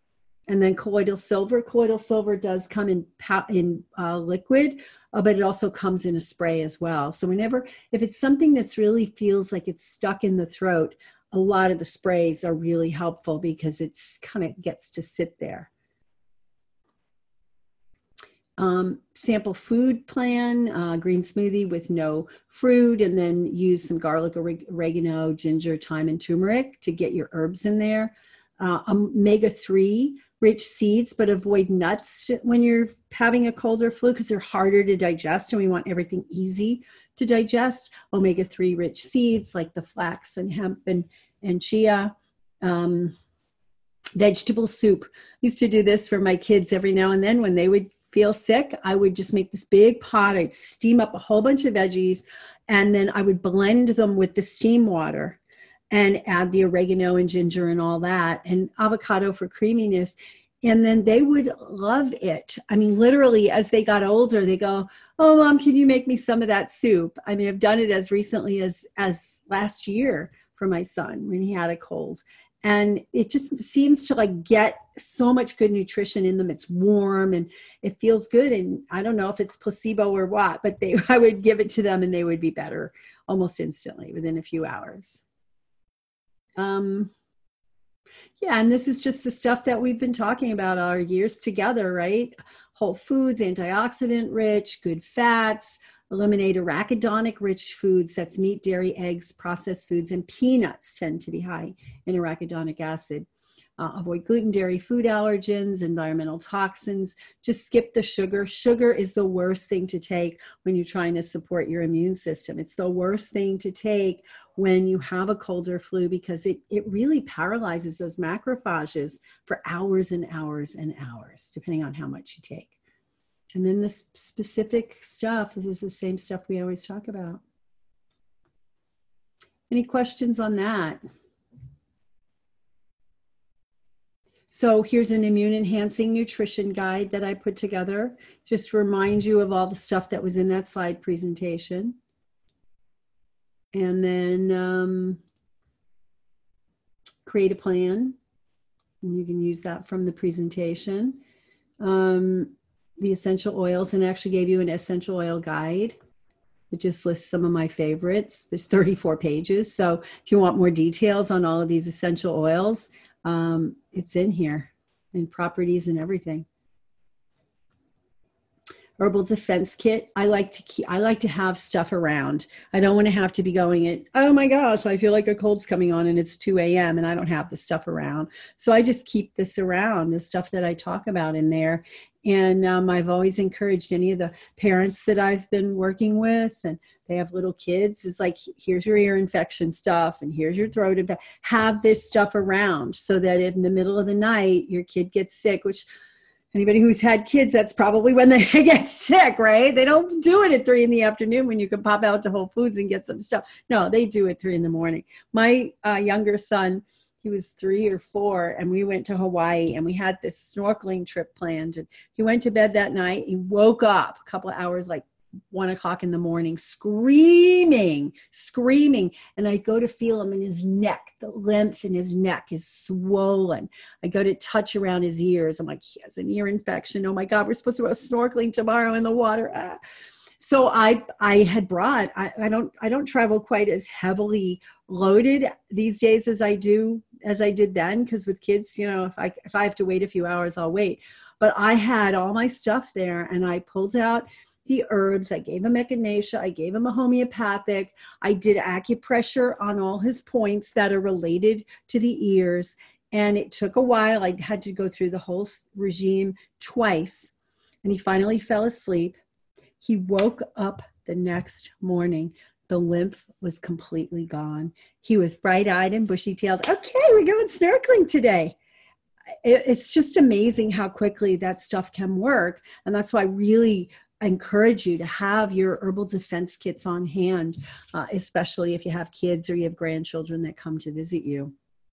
And then colloidal silver. Colloidal silver does come in, in uh, liquid, uh, but it also comes in a spray as well. So whenever, if it's something that's really feels like it's stuck in the throat, a lot of the sprays are really helpful because it's kind of gets to sit there. Um, sample food plan, uh, green smoothie with no fruit, and then use some garlic, oregano, ginger, thyme, and turmeric to get your herbs in there. Uh, omega three rich seeds, but avoid nuts when you're having a cold or flu because they're harder to digest, and we want everything easy to digest. omega three rich seeds like the flax and hemp and, and chia. Um, vegetable soup. I used to do this for my kids every now and then when they would feel sick. I would just make this big pot. I'd steam up a whole bunch of veggies, and then I would blend them with the steam water. and add the oregano and ginger and all that, and avocado for creaminess. And then they would love it. I mean, literally, as they got older, they go, "Oh, Mom, can you make me some of that soup?" I mean, I've done it as recently as, as last year for my son when he had a cold. And it just seems to like get so much good nutrition in them. It's warm and it feels good. And I don't know if it's placebo or what, but they, I would give it to them and they would be better almost instantly within a few hours. Um, yeah, and this is just the stuff that we've been talking about our years together, right? Whole foods, antioxidant rich, good fats, eliminate arachidonic rich foods. That's meat, dairy, eggs, processed foods, and peanuts tend to be high in arachidonic acid. Uh, avoid gluten, dairy, food allergens, environmental toxins. Just skip the sugar. Sugar is the worst thing to take when you're trying to support your immune system. It's the worst thing to take when you have a cold or flu because it, it really paralyzes those macrophages for hours and hours and hours, depending on how much you take. And then the specific stuff, this is the same stuff we always talk about. Any questions on that? So here's an immune enhancing nutrition guide that I put together. Just to remind you of all the stuff that was in that slide presentation. And then um, create a plan. And you can use that from the presentation. Um, the essential oils, and I actually gave you an essential oil guide. It just lists some of my favorites. There's thirty-four pages. So if you want more details on all of these essential oils, um, it's in here, and properties and everything. Herbal defense kit. I like to keep, I like to have stuff around. I don't want to have to be going at, oh my gosh, I feel like a cold's coming on and it's two a m and I don't have the stuff around. So I just keep this around, the stuff that I talk about in there. And um, I've always encouraged any of the parents that I've been working with, and they have little kids, is like, here's your ear infection stuff and here's your throat infection. Have this stuff around so that in the middle of the night, your kid gets sick, which anybody who's had kids, that's probably when they get sick, right? They don't do it at three in the afternoon when you can pop out to Whole Foods and get some stuff. No, they do it three in the morning. My uh, younger son, he was three or four, and we went to Hawaii, and we had this snorkeling trip planned. And he went to bed that night. He woke up a couple of hours, like one o'clock in the morning, screaming, screaming. And I go to feel him in his neck. The lymph in his neck is swollen. I go to touch around his ears. I'm like, he has an ear infection. Oh my God, we're supposed to go snorkeling tomorrow in the water. Ah. So I, I had brought, I, I don't, I don't travel quite as heavily loaded these days as I do, as I did then. Cause with kids, you know, if I, if I have to wait a few hours, I'll wait. But I had all my stuff there, and I pulled out the herbs. I gave him echinacea. I gave him a homeopathic. I did acupressure on all his points that are related to the ears. And it took a while. I had to go through the whole regime twice. And he finally fell asleep. He woke up the next morning. The lymph was completely gone. He was bright-eyed and bushy-tailed. Okay, we're going snorkeling today. It, it's just amazing how quickly that stuff can work. And that's why I really encourage you to have your herbal defense kits on hand, uh, especially if you have kids or you have grandchildren that come to visit you.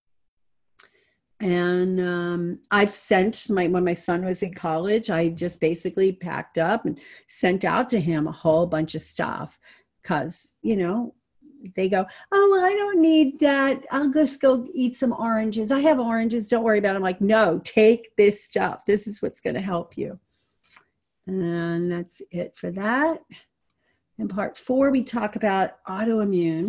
And um, I've sent my, when my son was in college, I just basically packed up and sent out to him a whole bunch of stuff because, you know, they go, oh, well, I don't need that. I'll just go eat some oranges. I have oranges. Don't worry about it. I'm like, no, take this stuff. This is what's going to help you. And that's it for that. In part four, we talk about autoimmune.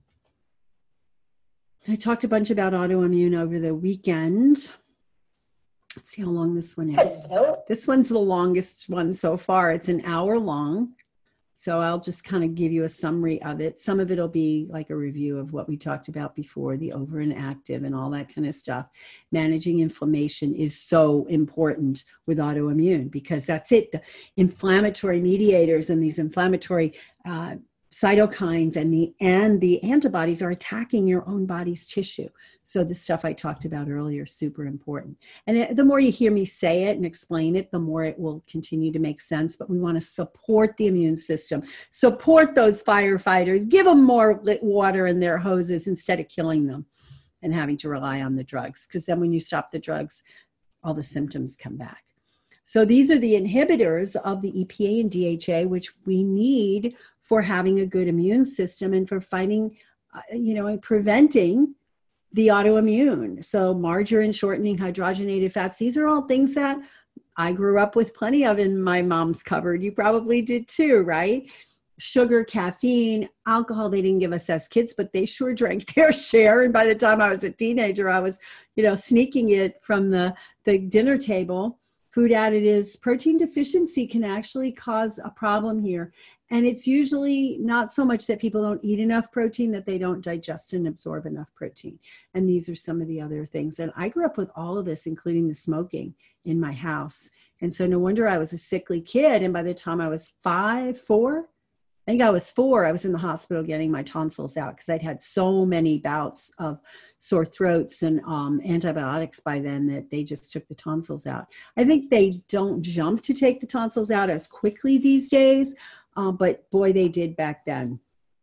I talked a bunch about autoimmune over the weekend. Let's see how long this one is. This one's the longest one so far. It's an hour long. So I'll just kind of give you a summary of it. Some of it will be like a review of what we talked about before, the over and active and all that kind of stuff. Managing inflammation is so important with autoimmune because that's it. The inflammatory mediators and these inflammatory uh, cytokines and the and the antibodies are attacking your own body's tissue. So the stuff I talked about earlier is super important. And it, the more you hear me say it and explain it, the more it will continue to make sense. But we want to support the immune system, support those firefighters, give them more water in their hoses instead of killing them and having to rely on the drugs. Because then when you stop the drugs, all the symptoms come back. So these are the inhibitors of the E P A and D H A, which we need for having a good immune system and for fighting, uh, you know, and preventing the autoimmune. So margarine, shortening, hydrogenated fats, these are all things that I grew up with plenty of in my mom's cupboard. You probably did too, right? Sugar, caffeine, alcohol, they didn't give us as kids, but they sure drank their share. And by the time I was a teenager, I was, you know, sneaking it from the, the dinner table. Food additives, protein deficiency can actually cause a problem here. And it's usually not so much that people don't eat enough protein, that they don't digest and absorb enough protein. And these are some of the other things. And I grew up with all of this, including the smoking in my house. And so no wonder I was a sickly kid. And by the time I was five, four, I think I was four, I was in the hospital getting my tonsils out because I'd had so many bouts of sore throats and um, antibiotics by then that they just took the tonsils out. I think they don't jump to take the tonsils out as quickly these days, uh, but boy, they did back then.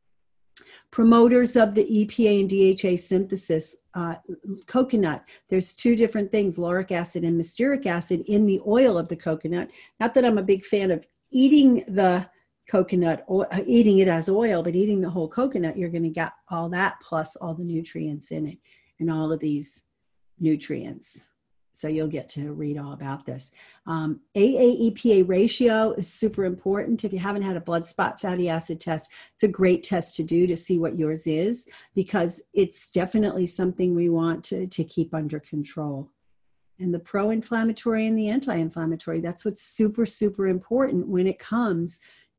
Promoters of the E P A and D H A synthesis, uh, coconut. There's two different things, lauric acid and myristic acid in the oil of the coconut. Not that I'm a big fan of eating the coconut or eating it as oil, but eating the whole coconut, you're going to get all that plus all the nutrients in it and all of these nutrients. So you'll get to read all about this. Um, A A E P A ratio is super important. If you haven't had a blood spot fatty acid test, it's a great test to do to see what yours is, because it's definitely something we want to, to keep under control. And the pro-inflammatory and the anti-inflammatory, that's what's super, super important when it comes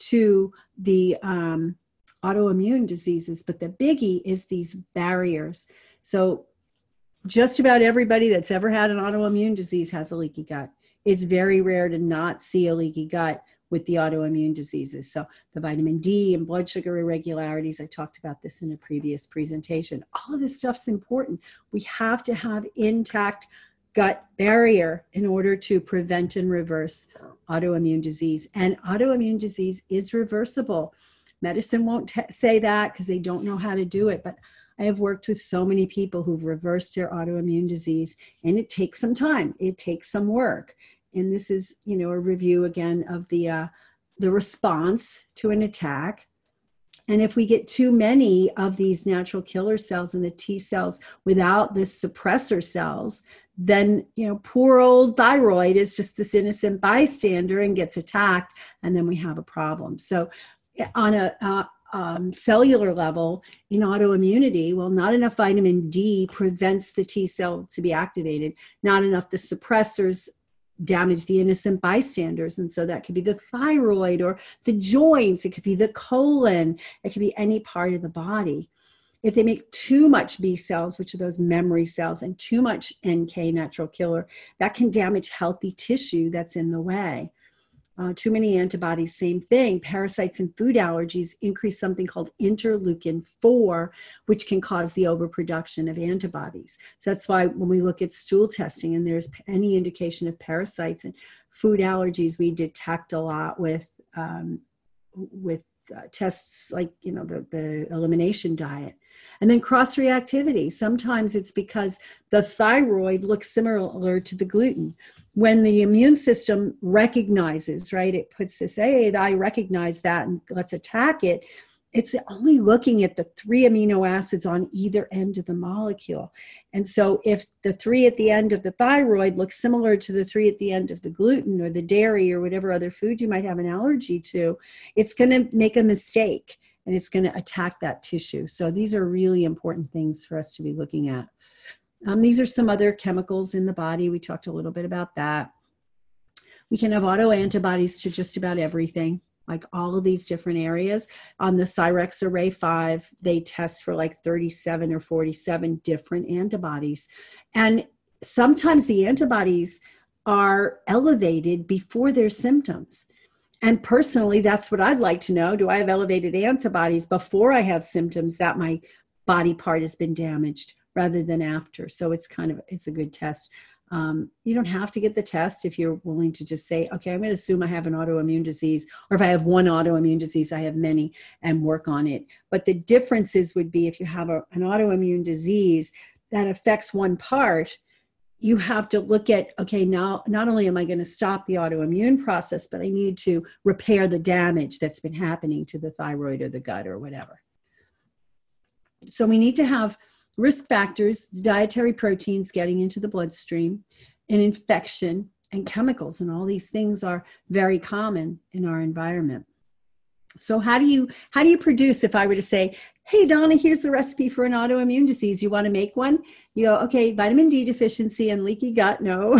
to the um, autoimmune diseases. But the biggie is these barriers. So just about everybody that's ever had an autoimmune disease has a leaky gut. It's very rare to not see a leaky gut with the autoimmune diseases. So the vitamin D and blood sugar irregularities, I talked about this in a previous presentation. All of this stuff's important. We have to have intact gut barrier in order to prevent and reverse autoimmune disease. And autoimmune disease is reversible. Medicine won't t- say that because they don't know how to do it. But I have worked with so many people who've reversed their autoimmune disease, and it takes some time. It takes some work. And this is, you know, a review again of the uh, the response to an attack. And if we get too many of these natural killer cells in the T cells without the suppressor cells, then, you know, poor old thyroid is just this innocent bystander and gets attacked, and then we have a problem. So on a uh, um, cellular level in autoimmunity, well, not enough vitamin D prevents the T cell to be activated. Not enough the suppressors damage the innocent bystanders. And so that could be the thyroid or the joints. It could be the colon. It could be any part of the body. If they make too much B cells, which are those memory cells, and too much N K, natural killer, that can damage healthy tissue that's in the way. Uh, too many antibodies, same thing. Parasites and food allergies increase something called interleukin four, which can cause the overproduction of antibodies. So that's why when we look at stool testing and there's any indication of parasites and food allergies, we detect a lot with um, with uh, tests like, you know, the, the elimination diet. And then cross-reactivity. Sometimes it's because the thyroid looks similar to the gluten. When the immune system recognizes, right, it puts this, hey, I recognize that and let's attack it. It's only looking at the three amino acids on either end of the molecule. And so if the three at the end of the thyroid looks similar to the three at the end of the gluten or the dairy or whatever other food you might have an allergy to, it's going to make a mistake. And it's going to attack that tissue. So these are really important things for us to be looking at. Um, these are some other chemicals in the body. We talked a little bit about that. We can have autoantibodies to just about everything, like all of these different areas. On the Cyrex Array five, they test for like thirty-seven or forty-seven different antibodies. And sometimes the antibodies are elevated before their symptoms. And personally, that's what I'd like to know. Do I have elevated antibodies before I have symptoms that my body part has been damaged rather than after? So it's kind of, it's a good test. Um, you don't have to get the test if you're willing to just say, okay, I'm going to assume I have an autoimmune disease, or if I have one autoimmune disease, I have many, and work on it. But the differences would be if you have a, an autoimmune disease that affects one part, you have to look at, okay, now not only am I going to stop the autoimmune process, but I need to repair the damage that's been happening to the thyroid or the gut or whatever. So we need to have risk factors, dietary proteins getting into the bloodstream, and infection and chemicals. And all these things are very common in our environment. So how do you, how do you produce, if I were to say, hey, Donna, here's the recipe for an autoimmune disease. You want to make one? You go, okay, vitamin D deficiency and leaky gut, no.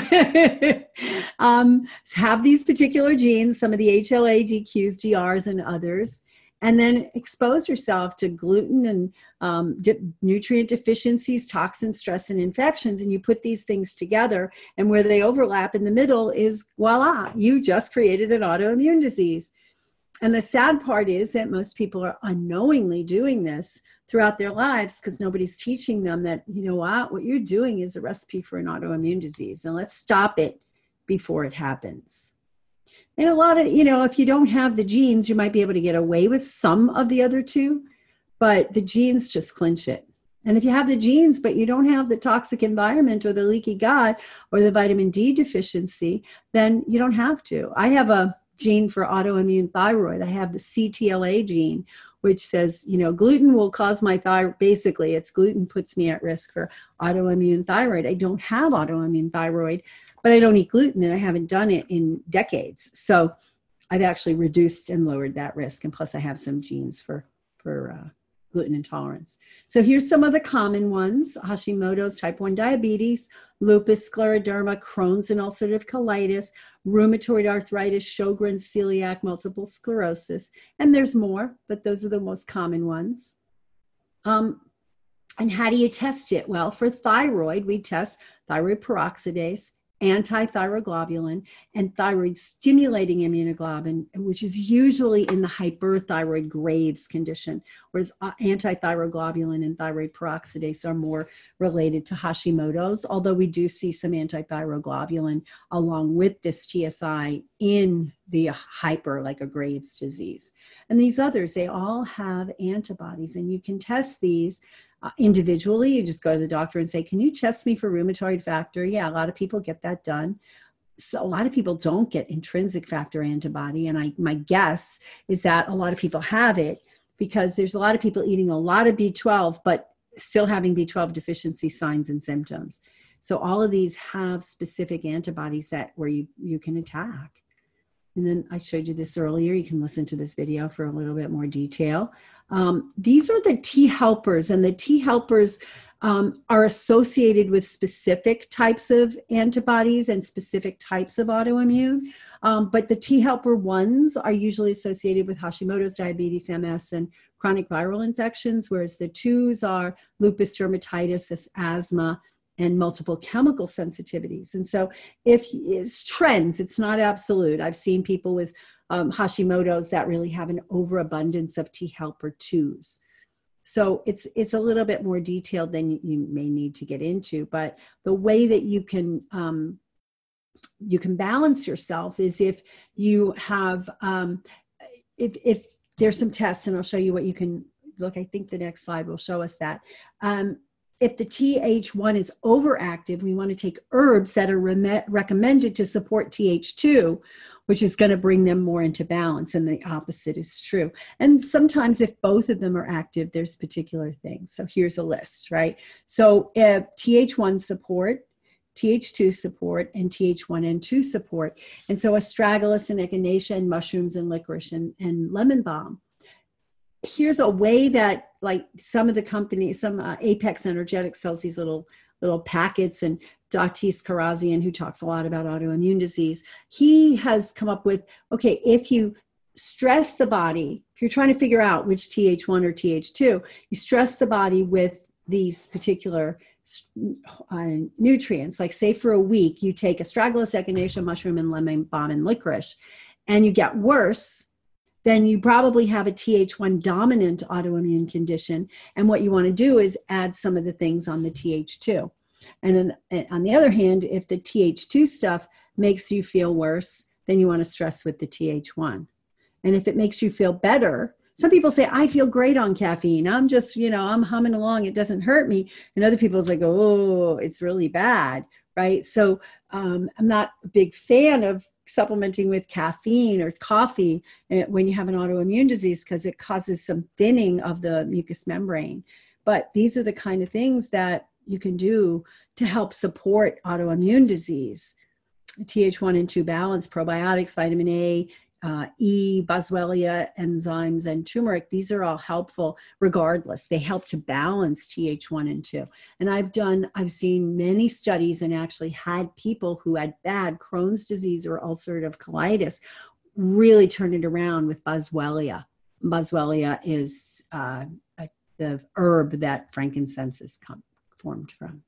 um, have these particular genes, some of the H L A, D Qs, D Rs, and others. And then expose yourself to gluten and um, di- nutrient deficiencies, toxin, stress, and infections. And you put these things together, and where they overlap in the middle is, voila, you just created an autoimmune disease. And the sad part is that most people are unknowingly doing this throughout their lives because nobody's teaching them that, you know what, what you're doing is a recipe for an autoimmune disease. And let's stop it before it happens. And a lot of, you know, if you don't have the genes, you might be able to get away with some of the other two, but the genes just clinch it. And if you have the genes, but you don't have the toxic environment or the leaky gut or the vitamin D deficiency, then you don't have to. I have a gene for autoimmune thyroid. I have the C T L A gene, which says, you know, gluten will cause my thyroid. Basically, it's gluten puts me at risk for autoimmune thyroid. I don't have autoimmune thyroid, but I don't eat gluten, and I haven't done it in decades. So I've actually reduced and lowered that risk. And plus I have some genes for, for uh, gluten intolerance. So here's some of the common ones: Hashimoto's, type one diabetes, lupus, scleroderma, Crohn's and ulcerative colitis, rheumatoid arthritis, Sjogren's, celiac, multiple sclerosis. And there's more, but those are the most common ones. Um, and how do you test it? Well, for thyroid, we test thyroid peroxidase, anti-thyroglobulin, and thyroid stimulating immunoglobulin, which is usually in the hyperthyroid Graves condition, whereas anti-thyroglobulin and thyroid peroxidase are more related to Hashimoto's, although we do see some anti-thyroglobulin along with this T S I in the hyper, like a Graves disease. And these others, they all have antibodies, and you can test these Uh, individually. You just go to the doctor and say, can you test me for rheumatoid factor? Yeah, a lot of people get that done. So a lot of people don't get intrinsic factor antibody. And I, my guess is that a lot of people have it because there's a lot of people eating a lot of B twelve, but still having B twelve deficiency signs and symptoms. So all of these have specific antibodies that where you, you can attack. And then I showed you this earlier. You can listen to this video for a little bit more detail. Um, these are the T helpers, and the T helpers um, are associated with specific types of antibodies and specific types of autoimmune. Um, but the T helper ones are usually associated with Hashimoto's, diabetes, M S, and chronic viral infections, whereas the twos are lupus, dermatitis, asthma, and multiple chemical sensitivities. And so if it's trends, it's not absolute. I've seen people with um, Hashimoto's that really have an overabundance of T helper twos. So it's it's a little bit more detailed than you, you may need to get into, but the way that you can um, you can balance yourself is if you have um, if, if there's some tests, and I'll show you what you can look. I think the next slide will show us that. Um, If the T H one is overactive, we want to take herbs that are re- recommended to support T H two, which is going to bring them more into balance, and the opposite is true. And sometimes if both of them are active, there's particular things. So here's a list, right? So uh, T H one support, T H two support, and T H one N two support. And so astragalus and echinacea and mushrooms and licorice and, and lemon balm. Here's a way that, like, some of the companies, some uh, Apex Energetics sells these little little packets, and Datis Karazian, who talks a lot about autoimmune disease, he has come up with, okay, if you stress the body, if you're trying to figure out which T H one or T H two, you stress the body with these particular uh, nutrients. Like, say for a week, you take astragalus, echinacea, mushroom, and lemon balm and licorice. and you get worse, then you probably have a T H one dominant autoimmune condition. And what you want to do is add some of the things on the T H two. And then on the other hand, if the T H two stuff makes you feel worse, then you want to stress with the T H one. And if it makes you feel better, some people say, I feel great on caffeine. I'm just, you know, I'm humming along. It doesn't hurt me. And other people's like, oh, it's really bad, right? So um, I'm not a big fan of supplementing with caffeine or coffee when you have an autoimmune disease, because it causes some thinning of the mucous membrane. But these are the kind of things that you can do to help support autoimmune disease. T H one and two balance, probiotics, vitamin A, uh, E, boswellia, enzymes, and turmeric. These are all helpful regardless. They help to balance T H one and two. And I've done, I've seen many studies and actually had people who had bad Crohn's disease or ulcerative colitis really turn it around with boswellia. Boswellia is uh, a, the herb that frankincense is come, formed from.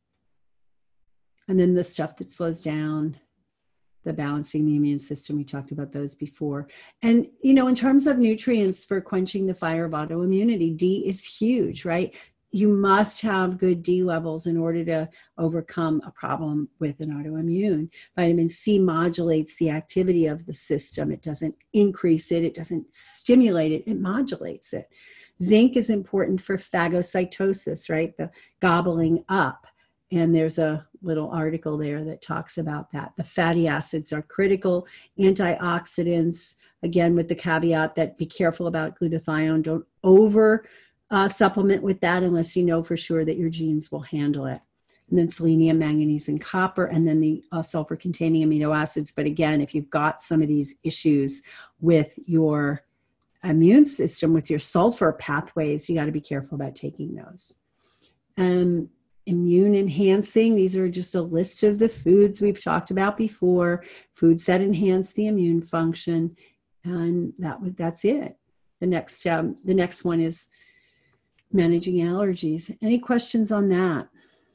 And then the stuff that slows down the balancing the immune system. We talked about those before. And, you know, in terms of nutrients for quenching the fire of autoimmunity, D is huge, right? You must have good D levels in order to overcome a problem with an autoimmune. Vitamin C modulates the activity of the system. It doesn't increase it. It doesn't stimulate it. It modulates it. Zinc is important for phagocytosis, right? The gobbling up. And there's a little article there that talks about that. The fatty acids are critical antioxidants, again, with the caveat that be careful about glutathione. Don't over uh, supplement with that unless you know for sure that your genes will handle it. And then selenium, manganese, and copper, and then the uh, sulfur-containing amino acids. But again, if you've got some of these issues with your immune system, with your sulfur pathways, you got to be careful about taking those. Um, Immune enhancing, these are just a list of the foods we've talked about before, foods that enhance the immune function, and that that's it. The next, um, the next one is managing allergies. Any questions on that?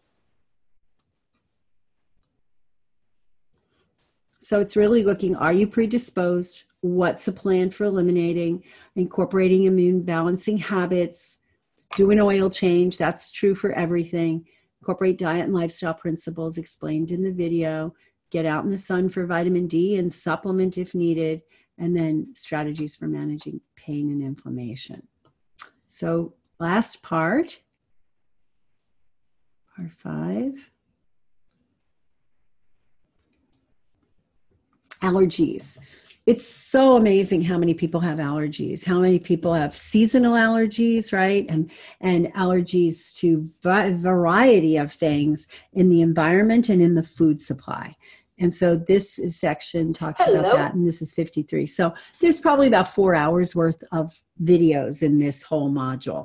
So it's really looking, are you predisposed? What's a plan for eliminating, incorporating immune balancing habits, do an oil change, that's true for everything. Incorporate diet and lifestyle principles explained in the video, get out in the sun for vitamin D and supplement if needed, and then strategies for managing pain and inflammation. So last part, part five, allergies. It's so amazing how many people have allergies, how many people have seasonal allergies, right? And, and allergies to a variety of things in the environment and in the food supply. And so this is section talks Hello. About that, and this is fifty-three. So there's probably about four hours worth of videos in this whole module.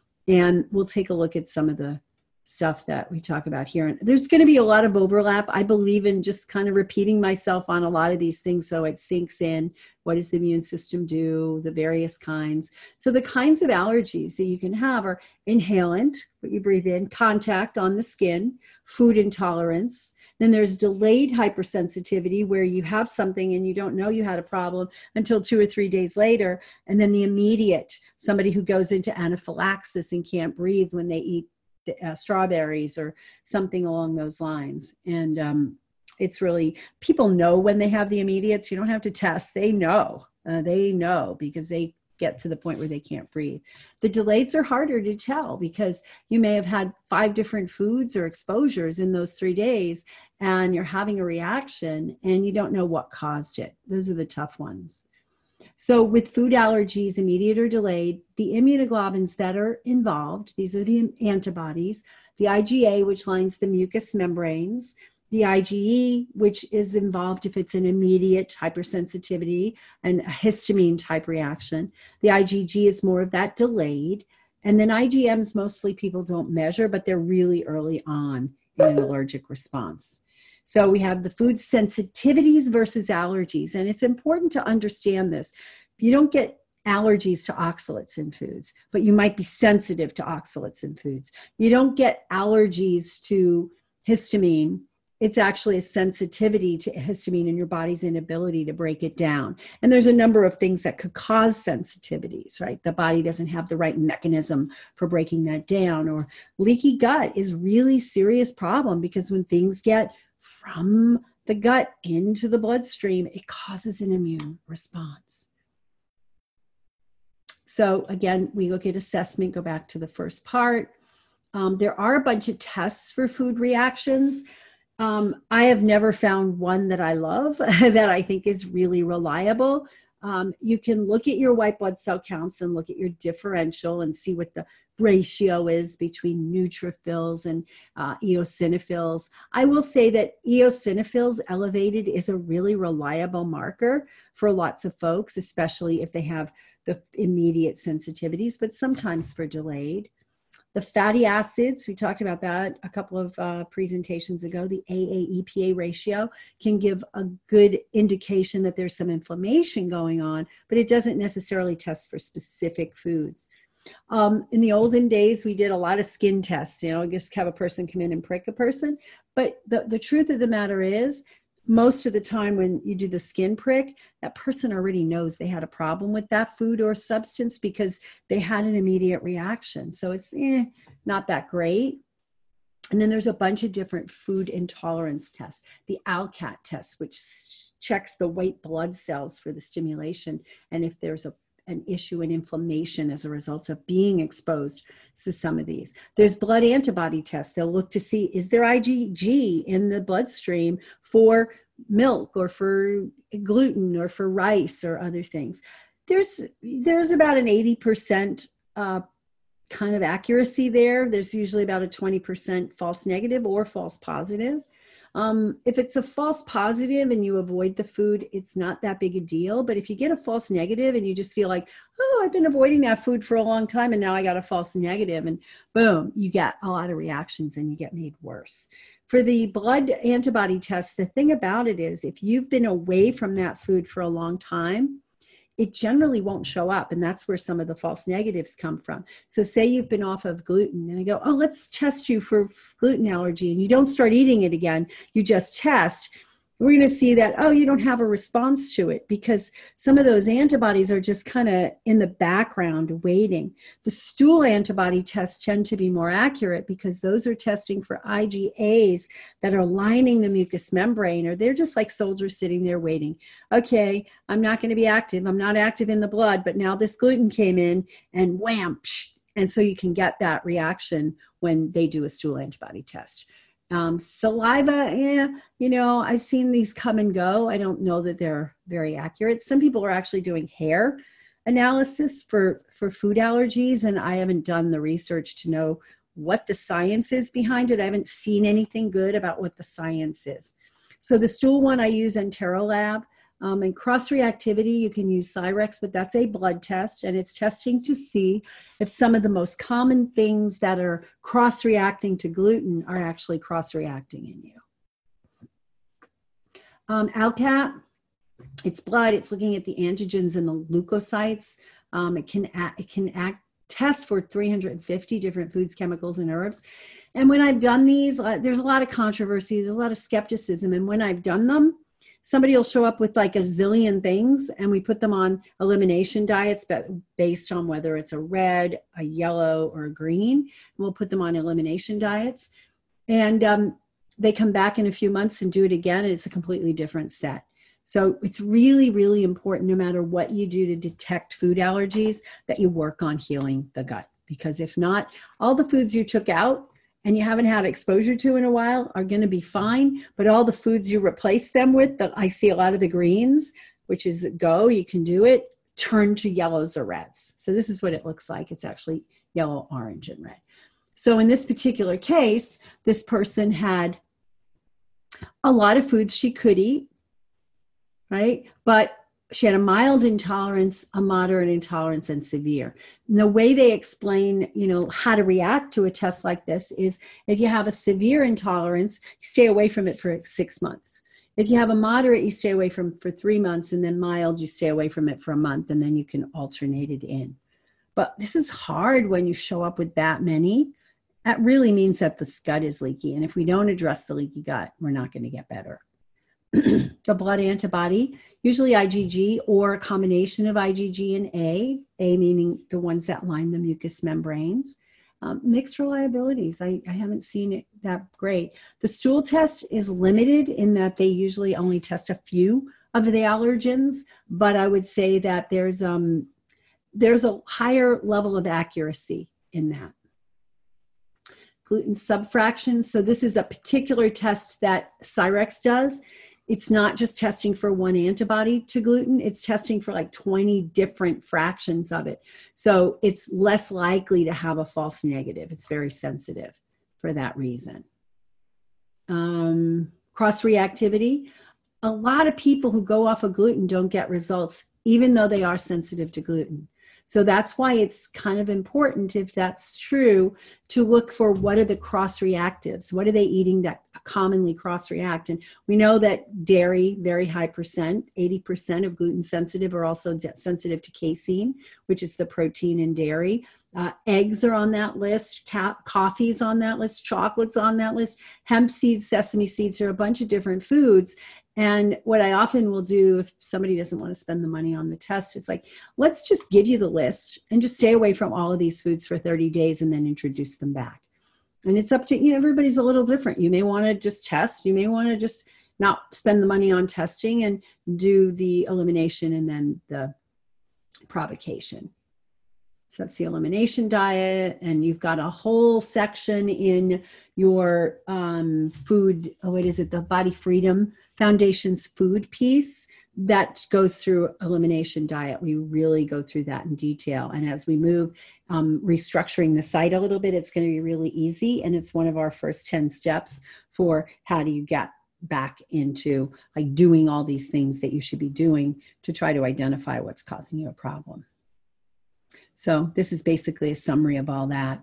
And we'll take a look at some of the stuff that we talk about here. And there's going to be a lot of overlap. I believe in just kind of repeating myself on a lot of these things so it sinks in. What does the immune system do? The various kinds. So the kinds of allergies that you can have are inhalant, what you breathe in, contact on the skin, food intolerance. Then there's delayed hypersensitivity, where you have something and you don't know you had a problem until two or three days later. And then the immediate, somebody who goes into anaphylaxis and can't breathe when they eat Uh, strawberries or something along those lines. And um, it's really, people know when they have the immediates. You don't have to test. They know. Uh, they know because they get to the point where they can't breathe. The delays are harder to tell because you may have had five different foods or exposures in those three days and you're having a reaction and you don't know what caused it. Those are the tough ones. So with food allergies, immediate or delayed, the immunoglobulins that are involved, these are the antibodies, the IgA, which lines the mucous membranes, the IgE, which is involved if it's an immediate hypersensitivity and a histamine type reaction. The IgG is more of that delayed. And then IgMs, mostly people don't measure, but they're really early on in an allergic response. So we have the food sensitivities versus allergies. And it's important to understand this. You don't get allergies to oxalates in foods, but you might be sensitive to oxalates in foods. You don't get allergies to histamine it's actually a sensitivity to histamine and your body's inability to break it down. And there's a number of things that could cause sensitivities, right? The body doesn't have the right mechanism for breaking that down. Or leaky gut is really serious problem, because when things get from the gut into the bloodstream, it causes an immune response. So again, we look at assessment, go back to the first part. Um, there are a bunch of tests for food reactions. Um, I have never found one that I love, that I think is really reliable. Um, you can look at your white blood cell counts and look at your differential and see what the ratio is between neutrophils and uh, eosinophils. I will say that eosinophils elevated is a really reliable marker for lots of folks, especially if they have the immediate sensitivities, but sometimes for delayed. The fatty acids, we talked about that a couple of uh, presentations ago. The A A E P A ratio can give a good indication that there's some inflammation going on, but it doesn't necessarily test for specific foods. Um, in the olden days, we did a lot of skin tests, you know, just have a person come in and prick a person. But the, the truth of the matter is, most of the time when you do the skin prick, that person already knows they had a problem with that food or substance because they had an immediate reaction. So it's eh, not that great. And then there's a bunch of different food intolerance tests. The ALCAT test, which checks the white blood cells for the stimulation, and if there's a an issue in inflammation as a result of being exposed to some of these. There's blood antibody tests. They'll look to see, is there I G G in the bloodstream for milk or for gluten or for rice or other things. There's, there's about an eighty percent uh, kind of accuracy there. There's usually about a twenty percent false negative or false positive. Um, if it's a false positive and you avoid the food, it's not that big a deal. But if you get a false negative and you just feel like, oh, I've been avoiding that food for a long time and now I got a false negative, and boom, you get a lot of reactions and you get made worse. For the blood antibody test, the thing about it is if you've been away from that food for a long time, it generally won't show up. And that's where some of the false negatives come from. So say you've been off of gluten and I go, oh, let's test you for gluten allergy. And you don't start eating it again. You just test. We're going to see that, oh, you don't have a response to it because some of those antibodies are just kind of in the background waiting. The stool antibody tests tend to be more accurate because those are testing for I G As that are lining the mucous membrane, or they're just like soldiers sitting there waiting. Okay, I'm not going to be active. I'm not active in the blood, but now this gluten came in and wham. Psh, and so you can get that reaction when they do a stool antibody test. Um, saliva, eh, you know, I've seen these come and go. I don't know that they're very accurate. Some people are actually doing hair analysis for, for food allergies, and I haven't done the research to know what the science is behind it. I haven't seen anything good about what the science is. So the stool one I use Enterolab. Um, and cross-reactivity, you can use Cyrex, but that's a blood test, and it's testing to see if some of the most common things that are cross-reacting to gluten are actually cross-reacting in you. Um, ALCAT, it's blood. It's looking at the antigens and the leukocytes. Um, it can act, it can act, test for three hundred fifty different foods, chemicals, and herbs. And when I've done these, uh, there's a lot of controversy. There's a lot of skepticism. And when I've done them, somebody will show up with like a zillion things, and we put them on elimination diets but based on whether it's a red, a yellow, or a green. And we'll put them on elimination diets. And um, they come back in a few months and do it again, and it's a completely different set. So it's really, really important, no matter what you do to detect food allergies, that you work on healing the gut. Because if not, all the foods you took out and you haven't had exposure to in a while are going to be fine. But all the foods you replace them with, the, I see a lot of the greens, which is go, you can do it, turn to yellows or reds. So this is what it looks like. It's actually yellow, orange, and red. So in this particular case, this person had a lot of foods she could eat, right? But she had a mild intolerance, a moderate intolerance, and severe. And the way they explain, you know, how to react to a test like this is if you have a severe intolerance, you stay away from it for six months. If you have a moderate, you stay away from for three months, and then mild, you stay away from it for a month, and then you can alternate it in. But this is hard when you show up with that many. that really means that the gut is leaky. And if we don't address the leaky gut, we're not going to get better. The blood antibody, usually IgG or a combination of IgG and A, A meaning the ones that line the mucous membranes. Um, mixed reliabilities. I, I haven't seen it that great. The stool test is limited in that they usually only test a few of the allergens, but I would say that there's um there's a higher level of accuracy in that. Gluten subfractions. So this is a particular test that Cyrex does. It's not just testing for one antibody to gluten, it's testing for like twenty different fractions of it. So it's less likely to have a false negative. It's very sensitive for that reason. Um, cross-reactivity. A lot of people who go off of gluten don't get results, even though they are sensitive to gluten. So that's why it's kind of important, if that's true, to look for what are the cross-reactives. What are they eating that commonly cross-react? And we know that dairy, very high percent, eighty percent of gluten sensitive are also sensitive to casein, which is the protein in dairy. Uh, eggs are on that list, ca- coffee's on that list, chocolate's on that list, hemp seeds, sesame seeds are a bunch of different foods. And what I often will do if somebody doesn't want to spend the money on the test, it's like, let's just give you the list and just stay away from all of these foods for thirty days and then introduce them back. And it's up to, you know, everybody's a little different. You may want to just test. You may want to just not spend the money on testing and do the elimination and then the provocation. So that's the elimination diet. And you've got a whole section in your um, food, oh, what is it, the Body Freedom Foundation's food piece that goes through elimination diet. We really go through that in detail. And as we move, um, restructuring the site a little bit, it's going to be really easy. And it's one of our first ten steps for how do you get back into like doing all these things that you should be doing to try to identify what's causing you a problem. So this is basically a summary of all that.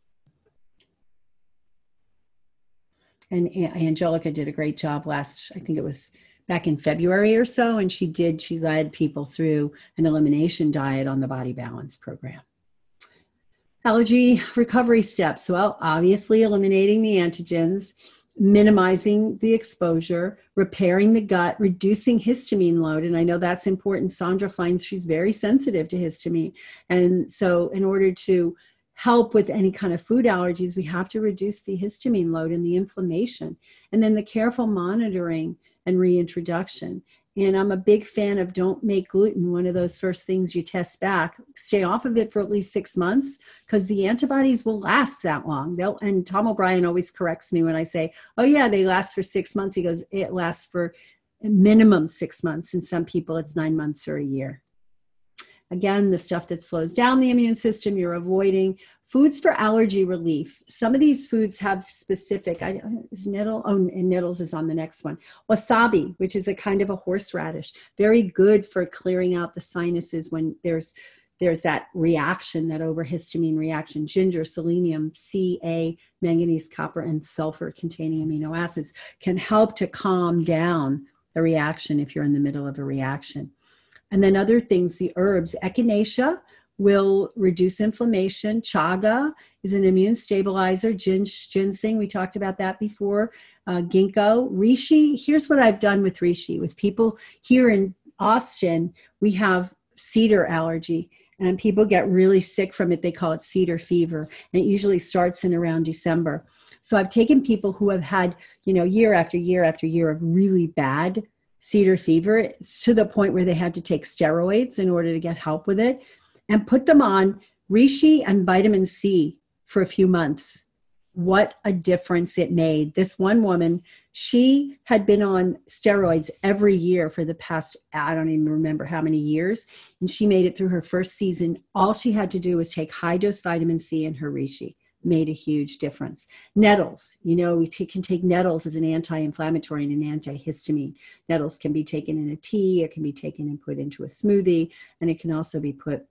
And Angelica did a great job last, I think it was back in February or so, and she did, she led people through an elimination diet on the Body Balance program. Allergy recovery steps. Well, obviously eliminating the antigens, minimizing the exposure, repairing the gut, reducing histamine load. And I know that's important. Sandra finds she's very sensitive to histamine. And so in order to help with any kind of food allergies, we have to reduce the histamine load and the inflammation. And then the careful monitoring and reintroduction. And I'm a big fan of don't make gluten one of those first things you test back. Stay off of it for at least six months because the antibodies will last that long. They'll, and Tom O'Brien always corrects me when I say, oh yeah, they last for six months. He goes, it lasts for minimum six months. And some people it's nine months or a year. Again, the stuff that slows down the immune system, you're avoiding. Foods for allergy relief. Some of these foods have specific, I, is nettle, oh, and nettles is on the next one. Wasabi, which is a kind of a horseradish. Very good for clearing out the sinuses when there's there's that reaction, that overhistamine reaction. Ginger, selenium, C, A, manganese, copper, and sulfur containing amino acids can help to calm down the reaction if you're in the middle of a reaction. And then other things, the herbs, echinacea will reduce inflammation. Chaga is an immune stabilizer. Gin, ginseng, we talked about that before. Uh, ginkgo, reishi. Here's what I've done with reishi. With people here in Austin, we have cedar allergy. And people get really sick from it. They call it cedar fever. And it usually starts in around December. So I've taken people who have had, you know, year after year after year of really bad cedar fever to the point where they had to take steroids in order to get help with it, and put them on reishi and vitamin C for a few months. What a difference it made. This one woman, she had been on steroids every year for the past, I don't even remember how many years, and she made it through her first season. All she had to do was take high dose vitamin C and her reishi. Made a huge difference. Nettles, you know, we t- can take nettles as an anti-inflammatory and an antihistamine. Nettles can be taken in a tea, it can be taken and put into a smoothie, and it can also be put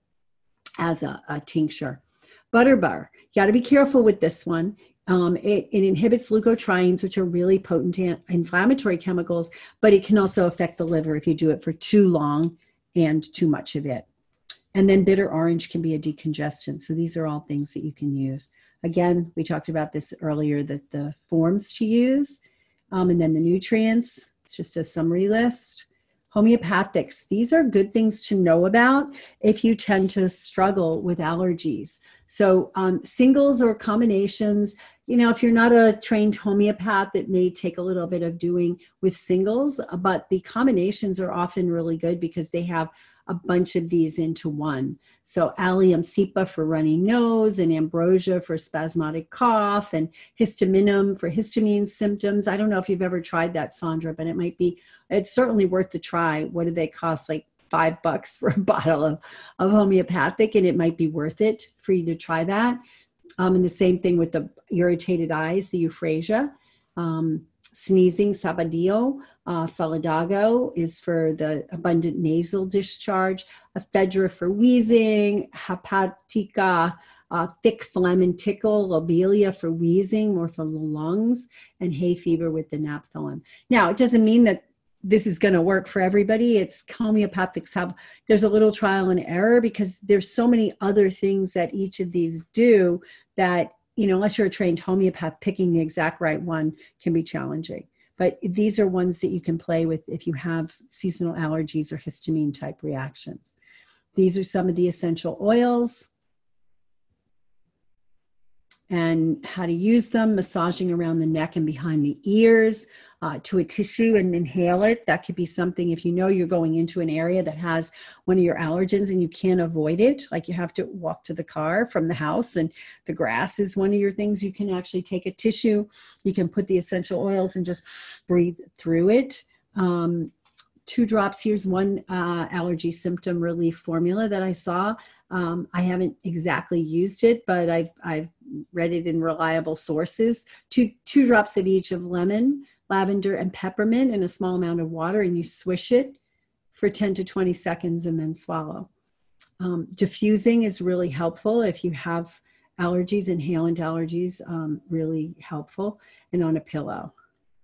as a, a tincture. Butterbur, you got to be careful with this one. Um, it, it inhibits leukotrienes, which are really potent inflammatory chemicals, but it can also affect the liver if you do it for too long and too much of it. And then bitter orange can be a decongestant. So these are all things that you can use. Again, we talked about this earlier, that the forms to use, um, and then the nutrients. It's just a summary list. Homeopathics, these are good things to know about if you tend to struggle with allergies. So um, singles or combinations, you know, if you're not a trained homeopath, it may take a little bit of doing with singles, but the combinations are often really good because they have a bunch of these into one. So Allium cepa for runny nose, and ambrosia for spasmodic cough, and histaminum for histamine symptoms. I don't know if you've ever tried that, Sandra, but it might be, it's certainly worth the try. What do they cost? Like five bucks for a bottle of, of homeopathic, and it might be worth it for you to try that. Um, and the same thing with the irritated eyes, the euphrasia. Um, sneezing, sabadillo. Uh, solidago is for the abundant nasal discharge. Ephedra for wheezing. Hepatica, uh, thick phlegm and tickle. Lobelia for wheezing, more for the lungs. And hay fever with the naphthalene. Now, it doesn't mean that this is going to work for everybody. It's homeopathics have, there's a little trial and error because there's so many other things that each of these do that, you know, unless you're a trained homeopath, picking the exact right one can be challenging. But these are ones that you can play with if you have seasonal allergies or histamine type reactions. These are some of the essential oils and how to use them, massaging around the neck and behind the ears. Uh, to a tissue and inhale it. That could be something if you know you're going into an area that has one of your allergens and you can't avoid it, like you have to walk to the car from the house and the grass is one of your things. You can actually take a tissue, you can put the essential oils and just breathe through it. Um, two drops, here's one uh, allergy symptom relief formula that I saw. Um, I haven't exactly used it, but I've, I've read it in reliable sources. Two, two drops of each of lemon, lavender, and peppermint in a small amount of water, and you swish it for ten to twenty seconds and then swallow. Um, diffusing is really helpful if you have allergies, inhalant allergies, um, really helpful, and on a pillow.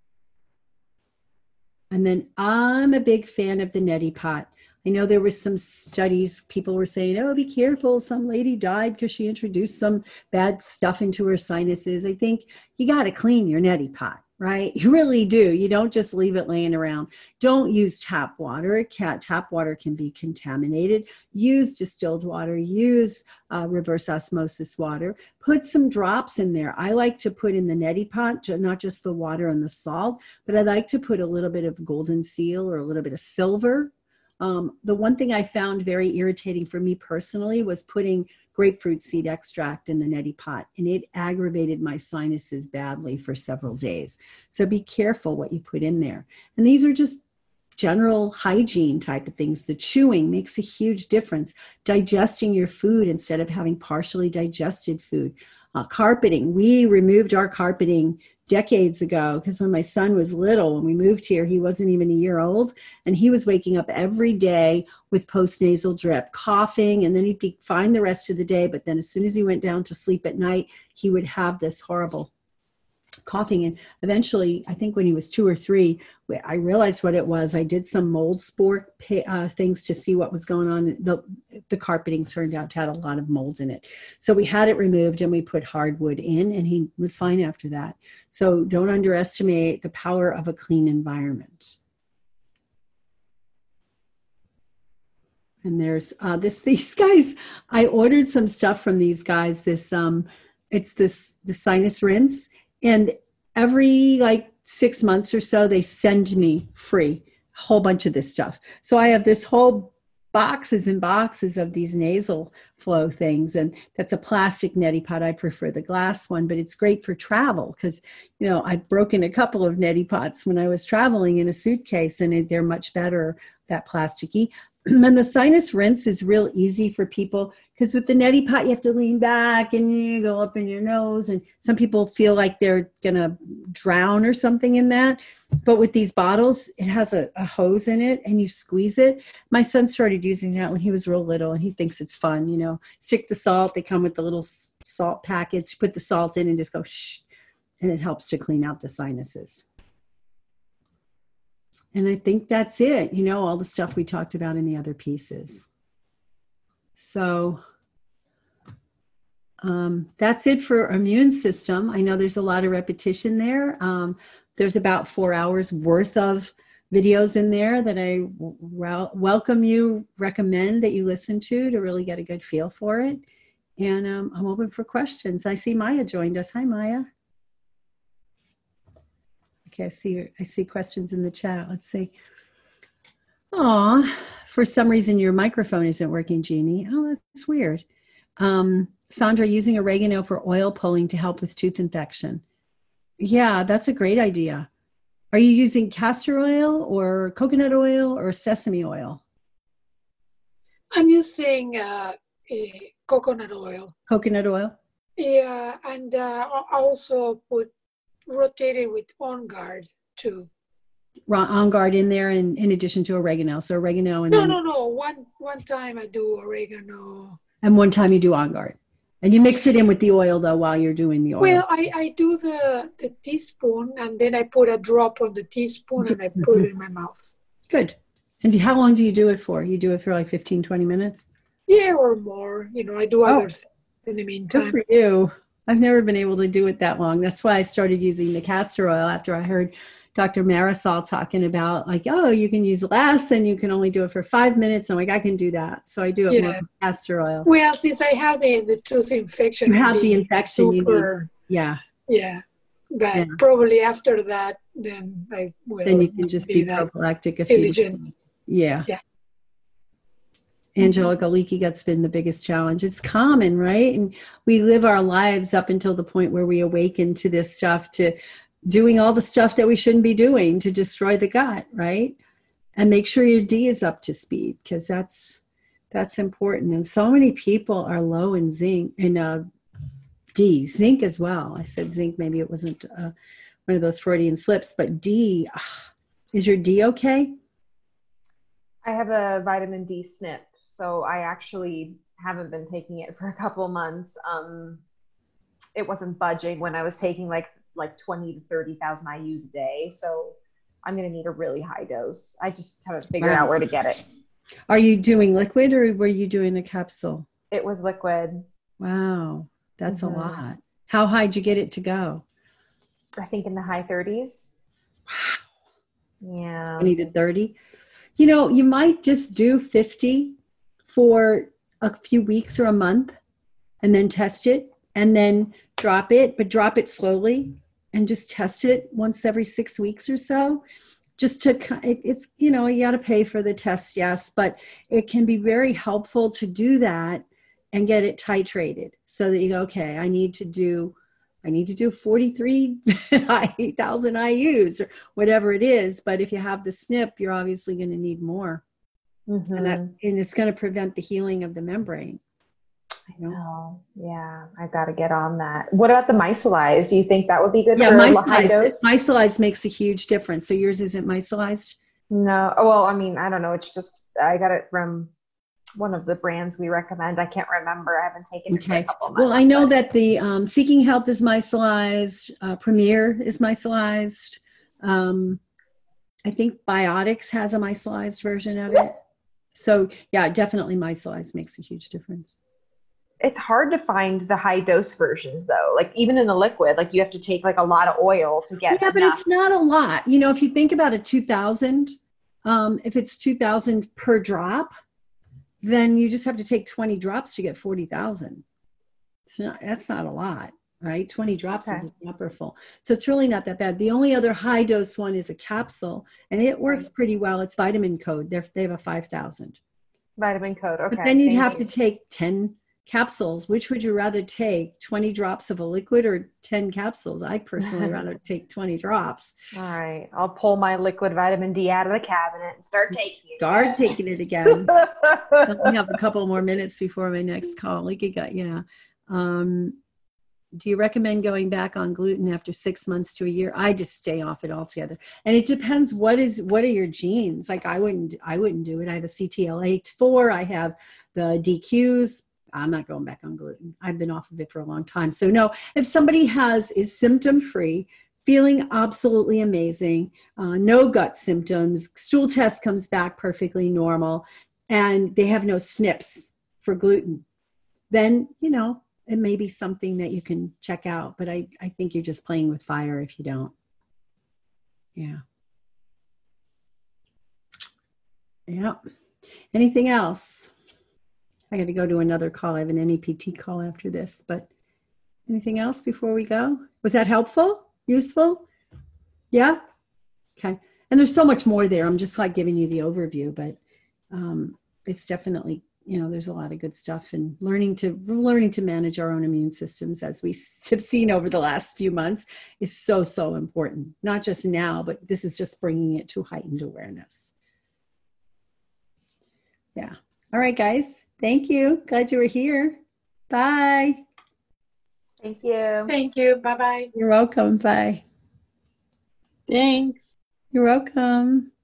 And then I'm a big fan of the neti pot. I know there were some studies, people were saying, oh, be careful, some lady died because she introduced some bad stuff into her sinuses. I think you got to clean your neti pot, right? You really do. You don't just leave it laying around. Don't use tap water. Cat tap water can be contaminated. Use distilled water. Use uh, reverse osmosis water. Put some drops in there. I like to put in the neti pot, not just the water and the salt, but I like to put a little bit of golden seal or a little bit of silver. Um, the one thing I found very irritating for me personally was putting grapefruit seed extract in the neti pot, and it aggravated my sinuses badly for several days. So be careful what you put in there. And these are just general hygiene type of things. The chewing makes a huge difference. Digesting your food instead of having partially digested food. Uh, carpeting. We removed our carpeting decades ago because when my son was little, when we moved here, he wasn't even a year old, and he was waking up every day with postnasal drip, coughing, and then he'd be fine the rest of the day. But then as soon as he went down to sleep at night, he would have this horrible coughing. And eventually, I think when he was two or three, I realized what it was. I did some mold spore uh, things to see what was going on. The, the carpeting turned out to have a lot of mold in it. So we had it removed and we put hardwood in, and he was fine after that. So don't underestimate the power of a clean environment. And there's uh, this, these guys, I ordered some stuff from these guys. This, um, it's this, the sinus rinse. And every like six months or so, they send me free a whole bunch of this stuff. So I have this whole boxes and boxes of these nasal flow things. And that's a plastic neti pot. I prefer the glass one, but it's great for travel because, you know, I've broken a couple of neti pots when I was traveling in a suitcase, and they're much better, that plasticky. And the sinus rinse is real easy for people because with the neti pot, you have to lean back and you go up in your nose. And some people feel like they're going to drown or something in that. But with these bottles, it has a, a hose in it and you squeeze it. My son started using that when he was real little, and he thinks it's fun. You know, stick the salt. They come with the little salt packets. You put the salt in and just go shh, and it helps to clean out the sinuses. And I think that's it, you know, all the stuff we talked about in the other pieces. So um, that's it for immune system. I know there's a lot of repetition there. Um, there's about four hours worth of videos in there that I w- welcome you, recommend that you listen to to really get a good feel for it. And um, I'm open for questions. I see Maya joined us. Hi, Maya. Okay, I see I see questions in the chat. Let's see. Oh, for some reason your microphone isn't working, Jeannie. Oh, that's weird. Um, Sandra, using oregano for oil pulling to help with tooth infection. Yeah, that's a great idea. Are you using castor oil or coconut oil or sesame oil? I'm using uh, eh, coconut oil. Coconut oil? Yeah, and uh, I also put rotated with On Guard too. On Guard in there in, in addition to oregano. So oregano and no, then, no, no. One one time I do oregano. And one time you do On Guard. And you mix it in with the oil though while you're doing the oil. Well, I, I do the, the teaspoon and then I put a drop on the teaspoon and I put it in my mouth. Good. And how long do you do it for? You do it for like fifteen, twenty minutes? Yeah, or more. You know, I do other oh, things in the meantime. Good for you. I've never been able to do it that long. That's why I started using the castor oil after I heard Doctor Marisol talking about like, oh, you can use less and you can only do it for five minutes. I'm like, I can do that. So I do it yeah. more with castor oil. Well, since I have the, the tooth infection. You have the infection. Super, you need, yeah. Yeah. But yeah. probably after that, then I will. Then you can just be, be prophylactic. If you, yeah. Yeah. Angelica, leaky gut's been the biggest challenge. It's common, right? And we live our lives up until the point where we awaken to this stuff, to doing all the stuff that we shouldn't be doing to destroy the gut, right? And make sure your D is up to speed, because that's that's important. And so many people are low in zinc, in uh, D, zinc as well. I said zinc, maybe it wasn't uh, one of those Freudian slips, but D, ugh, is your D okay? I have a vitamin D S N P, so I actually haven't been taking it for a couple of months. Um, it wasn't budging when I was taking like like twenty to thirty thousand I U's a day. So I'm going to need a really high dose. I just haven't figured wow. out where to get it. Are you doing liquid or were you doing a capsule? It was liquid. Wow. That's mm-hmm. a lot. How high did you get it to go? I think in the high thirties. Wow. Yeah. twenty to thirty. You know, you might just do fifty for a few weeks or a month and then test it and then drop it, but drop it slowly and just test it once every six weeks or so. Just to, it, it's, you know, you got to pay for the test, yes, but it can be very helpful to do that and get it titrated so that you go, okay, I need to do, I need to do forty-three thousand I U's or whatever it is. But if you have the S N P, you're obviously going to need more. Mm-hmm. And that, and it's going to prevent the healing of the membrane. I know. Yeah, I got to get on that. What about the micellized? Do you think that would be good yeah, for micellized, high dose? Micellized makes a huge difference. So yours isn't micellized? No. Well, I mean, I don't know. It's just, I got it from one of the brands we recommend. I can't remember. I haven't taken it okay. for a couple of months. Well, I know but... that the um, Seeking Health is micellized. Uh, Premier is micellized. Um, I think Biotics has a micellized version of it. So yeah, definitely micellized makes a huge difference. It's hard to find the high dose versions though. Like even in the liquid, like you have to take like a lot of oil to get Yeah, but enough. It's not a lot. You know, if you think about a two thousand, um, if it's two thousand per drop, then you just have to take twenty drops to get forty thousand. It's not, that's not a lot, right? twenty drops okay. is a dropper full. So it's really not that bad. The only other high dose one is a capsule and it works right. pretty well. It's Vitamin Code. They're, they have a five thousand. Vitamin Code, okay. But then you'd Thank have you. to take ten capsules. Which would you rather take, twenty drops of a liquid or ten capsules? I personally rather take twenty drops. All right. I'll pull my liquid vitamin D out of the cabinet and start taking it. Start taking it again. We have a couple more minutes before my next call. Leaky gut, yeah. Um, do you recommend going back on gluten after six months to a year? I just stay off it altogether. And it depends what is what are your genes. Like I wouldn't I wouldn't do it. I have a C T L A four, I have the D Qs. I'm not going back on gluten. I've been off of it for a long time. So no, if somebody has is symptom-free, feeling absolutely amazing, uh, no gut symptoms, stool test comes back perfectly normal, and they have no S N Ps for gluten, then, you know, it may be something that you can check out. But I, I think you're just playing with fire if you don't. Yeah. Yeah. Anything else? I got to go to another call. I have an N E P T call after this, but anything else before we go? Was that helpful? Useful? Yeah? Okay. And there's so much more there. I'm just like giving you the overview, but um, it's definitely, you know, there's a lot of good stuff, and learning to learning to manage our own immune systems, as we have seen over the last few months, is so, so important. Not just now, but this is just bringing it to heightened awareness. Yeah. All right, guys. Thank you. Glad you were here. Bye. Thank you. Thank you. Bye-bye. You're welcome. Bye. Thanks. You're welcome.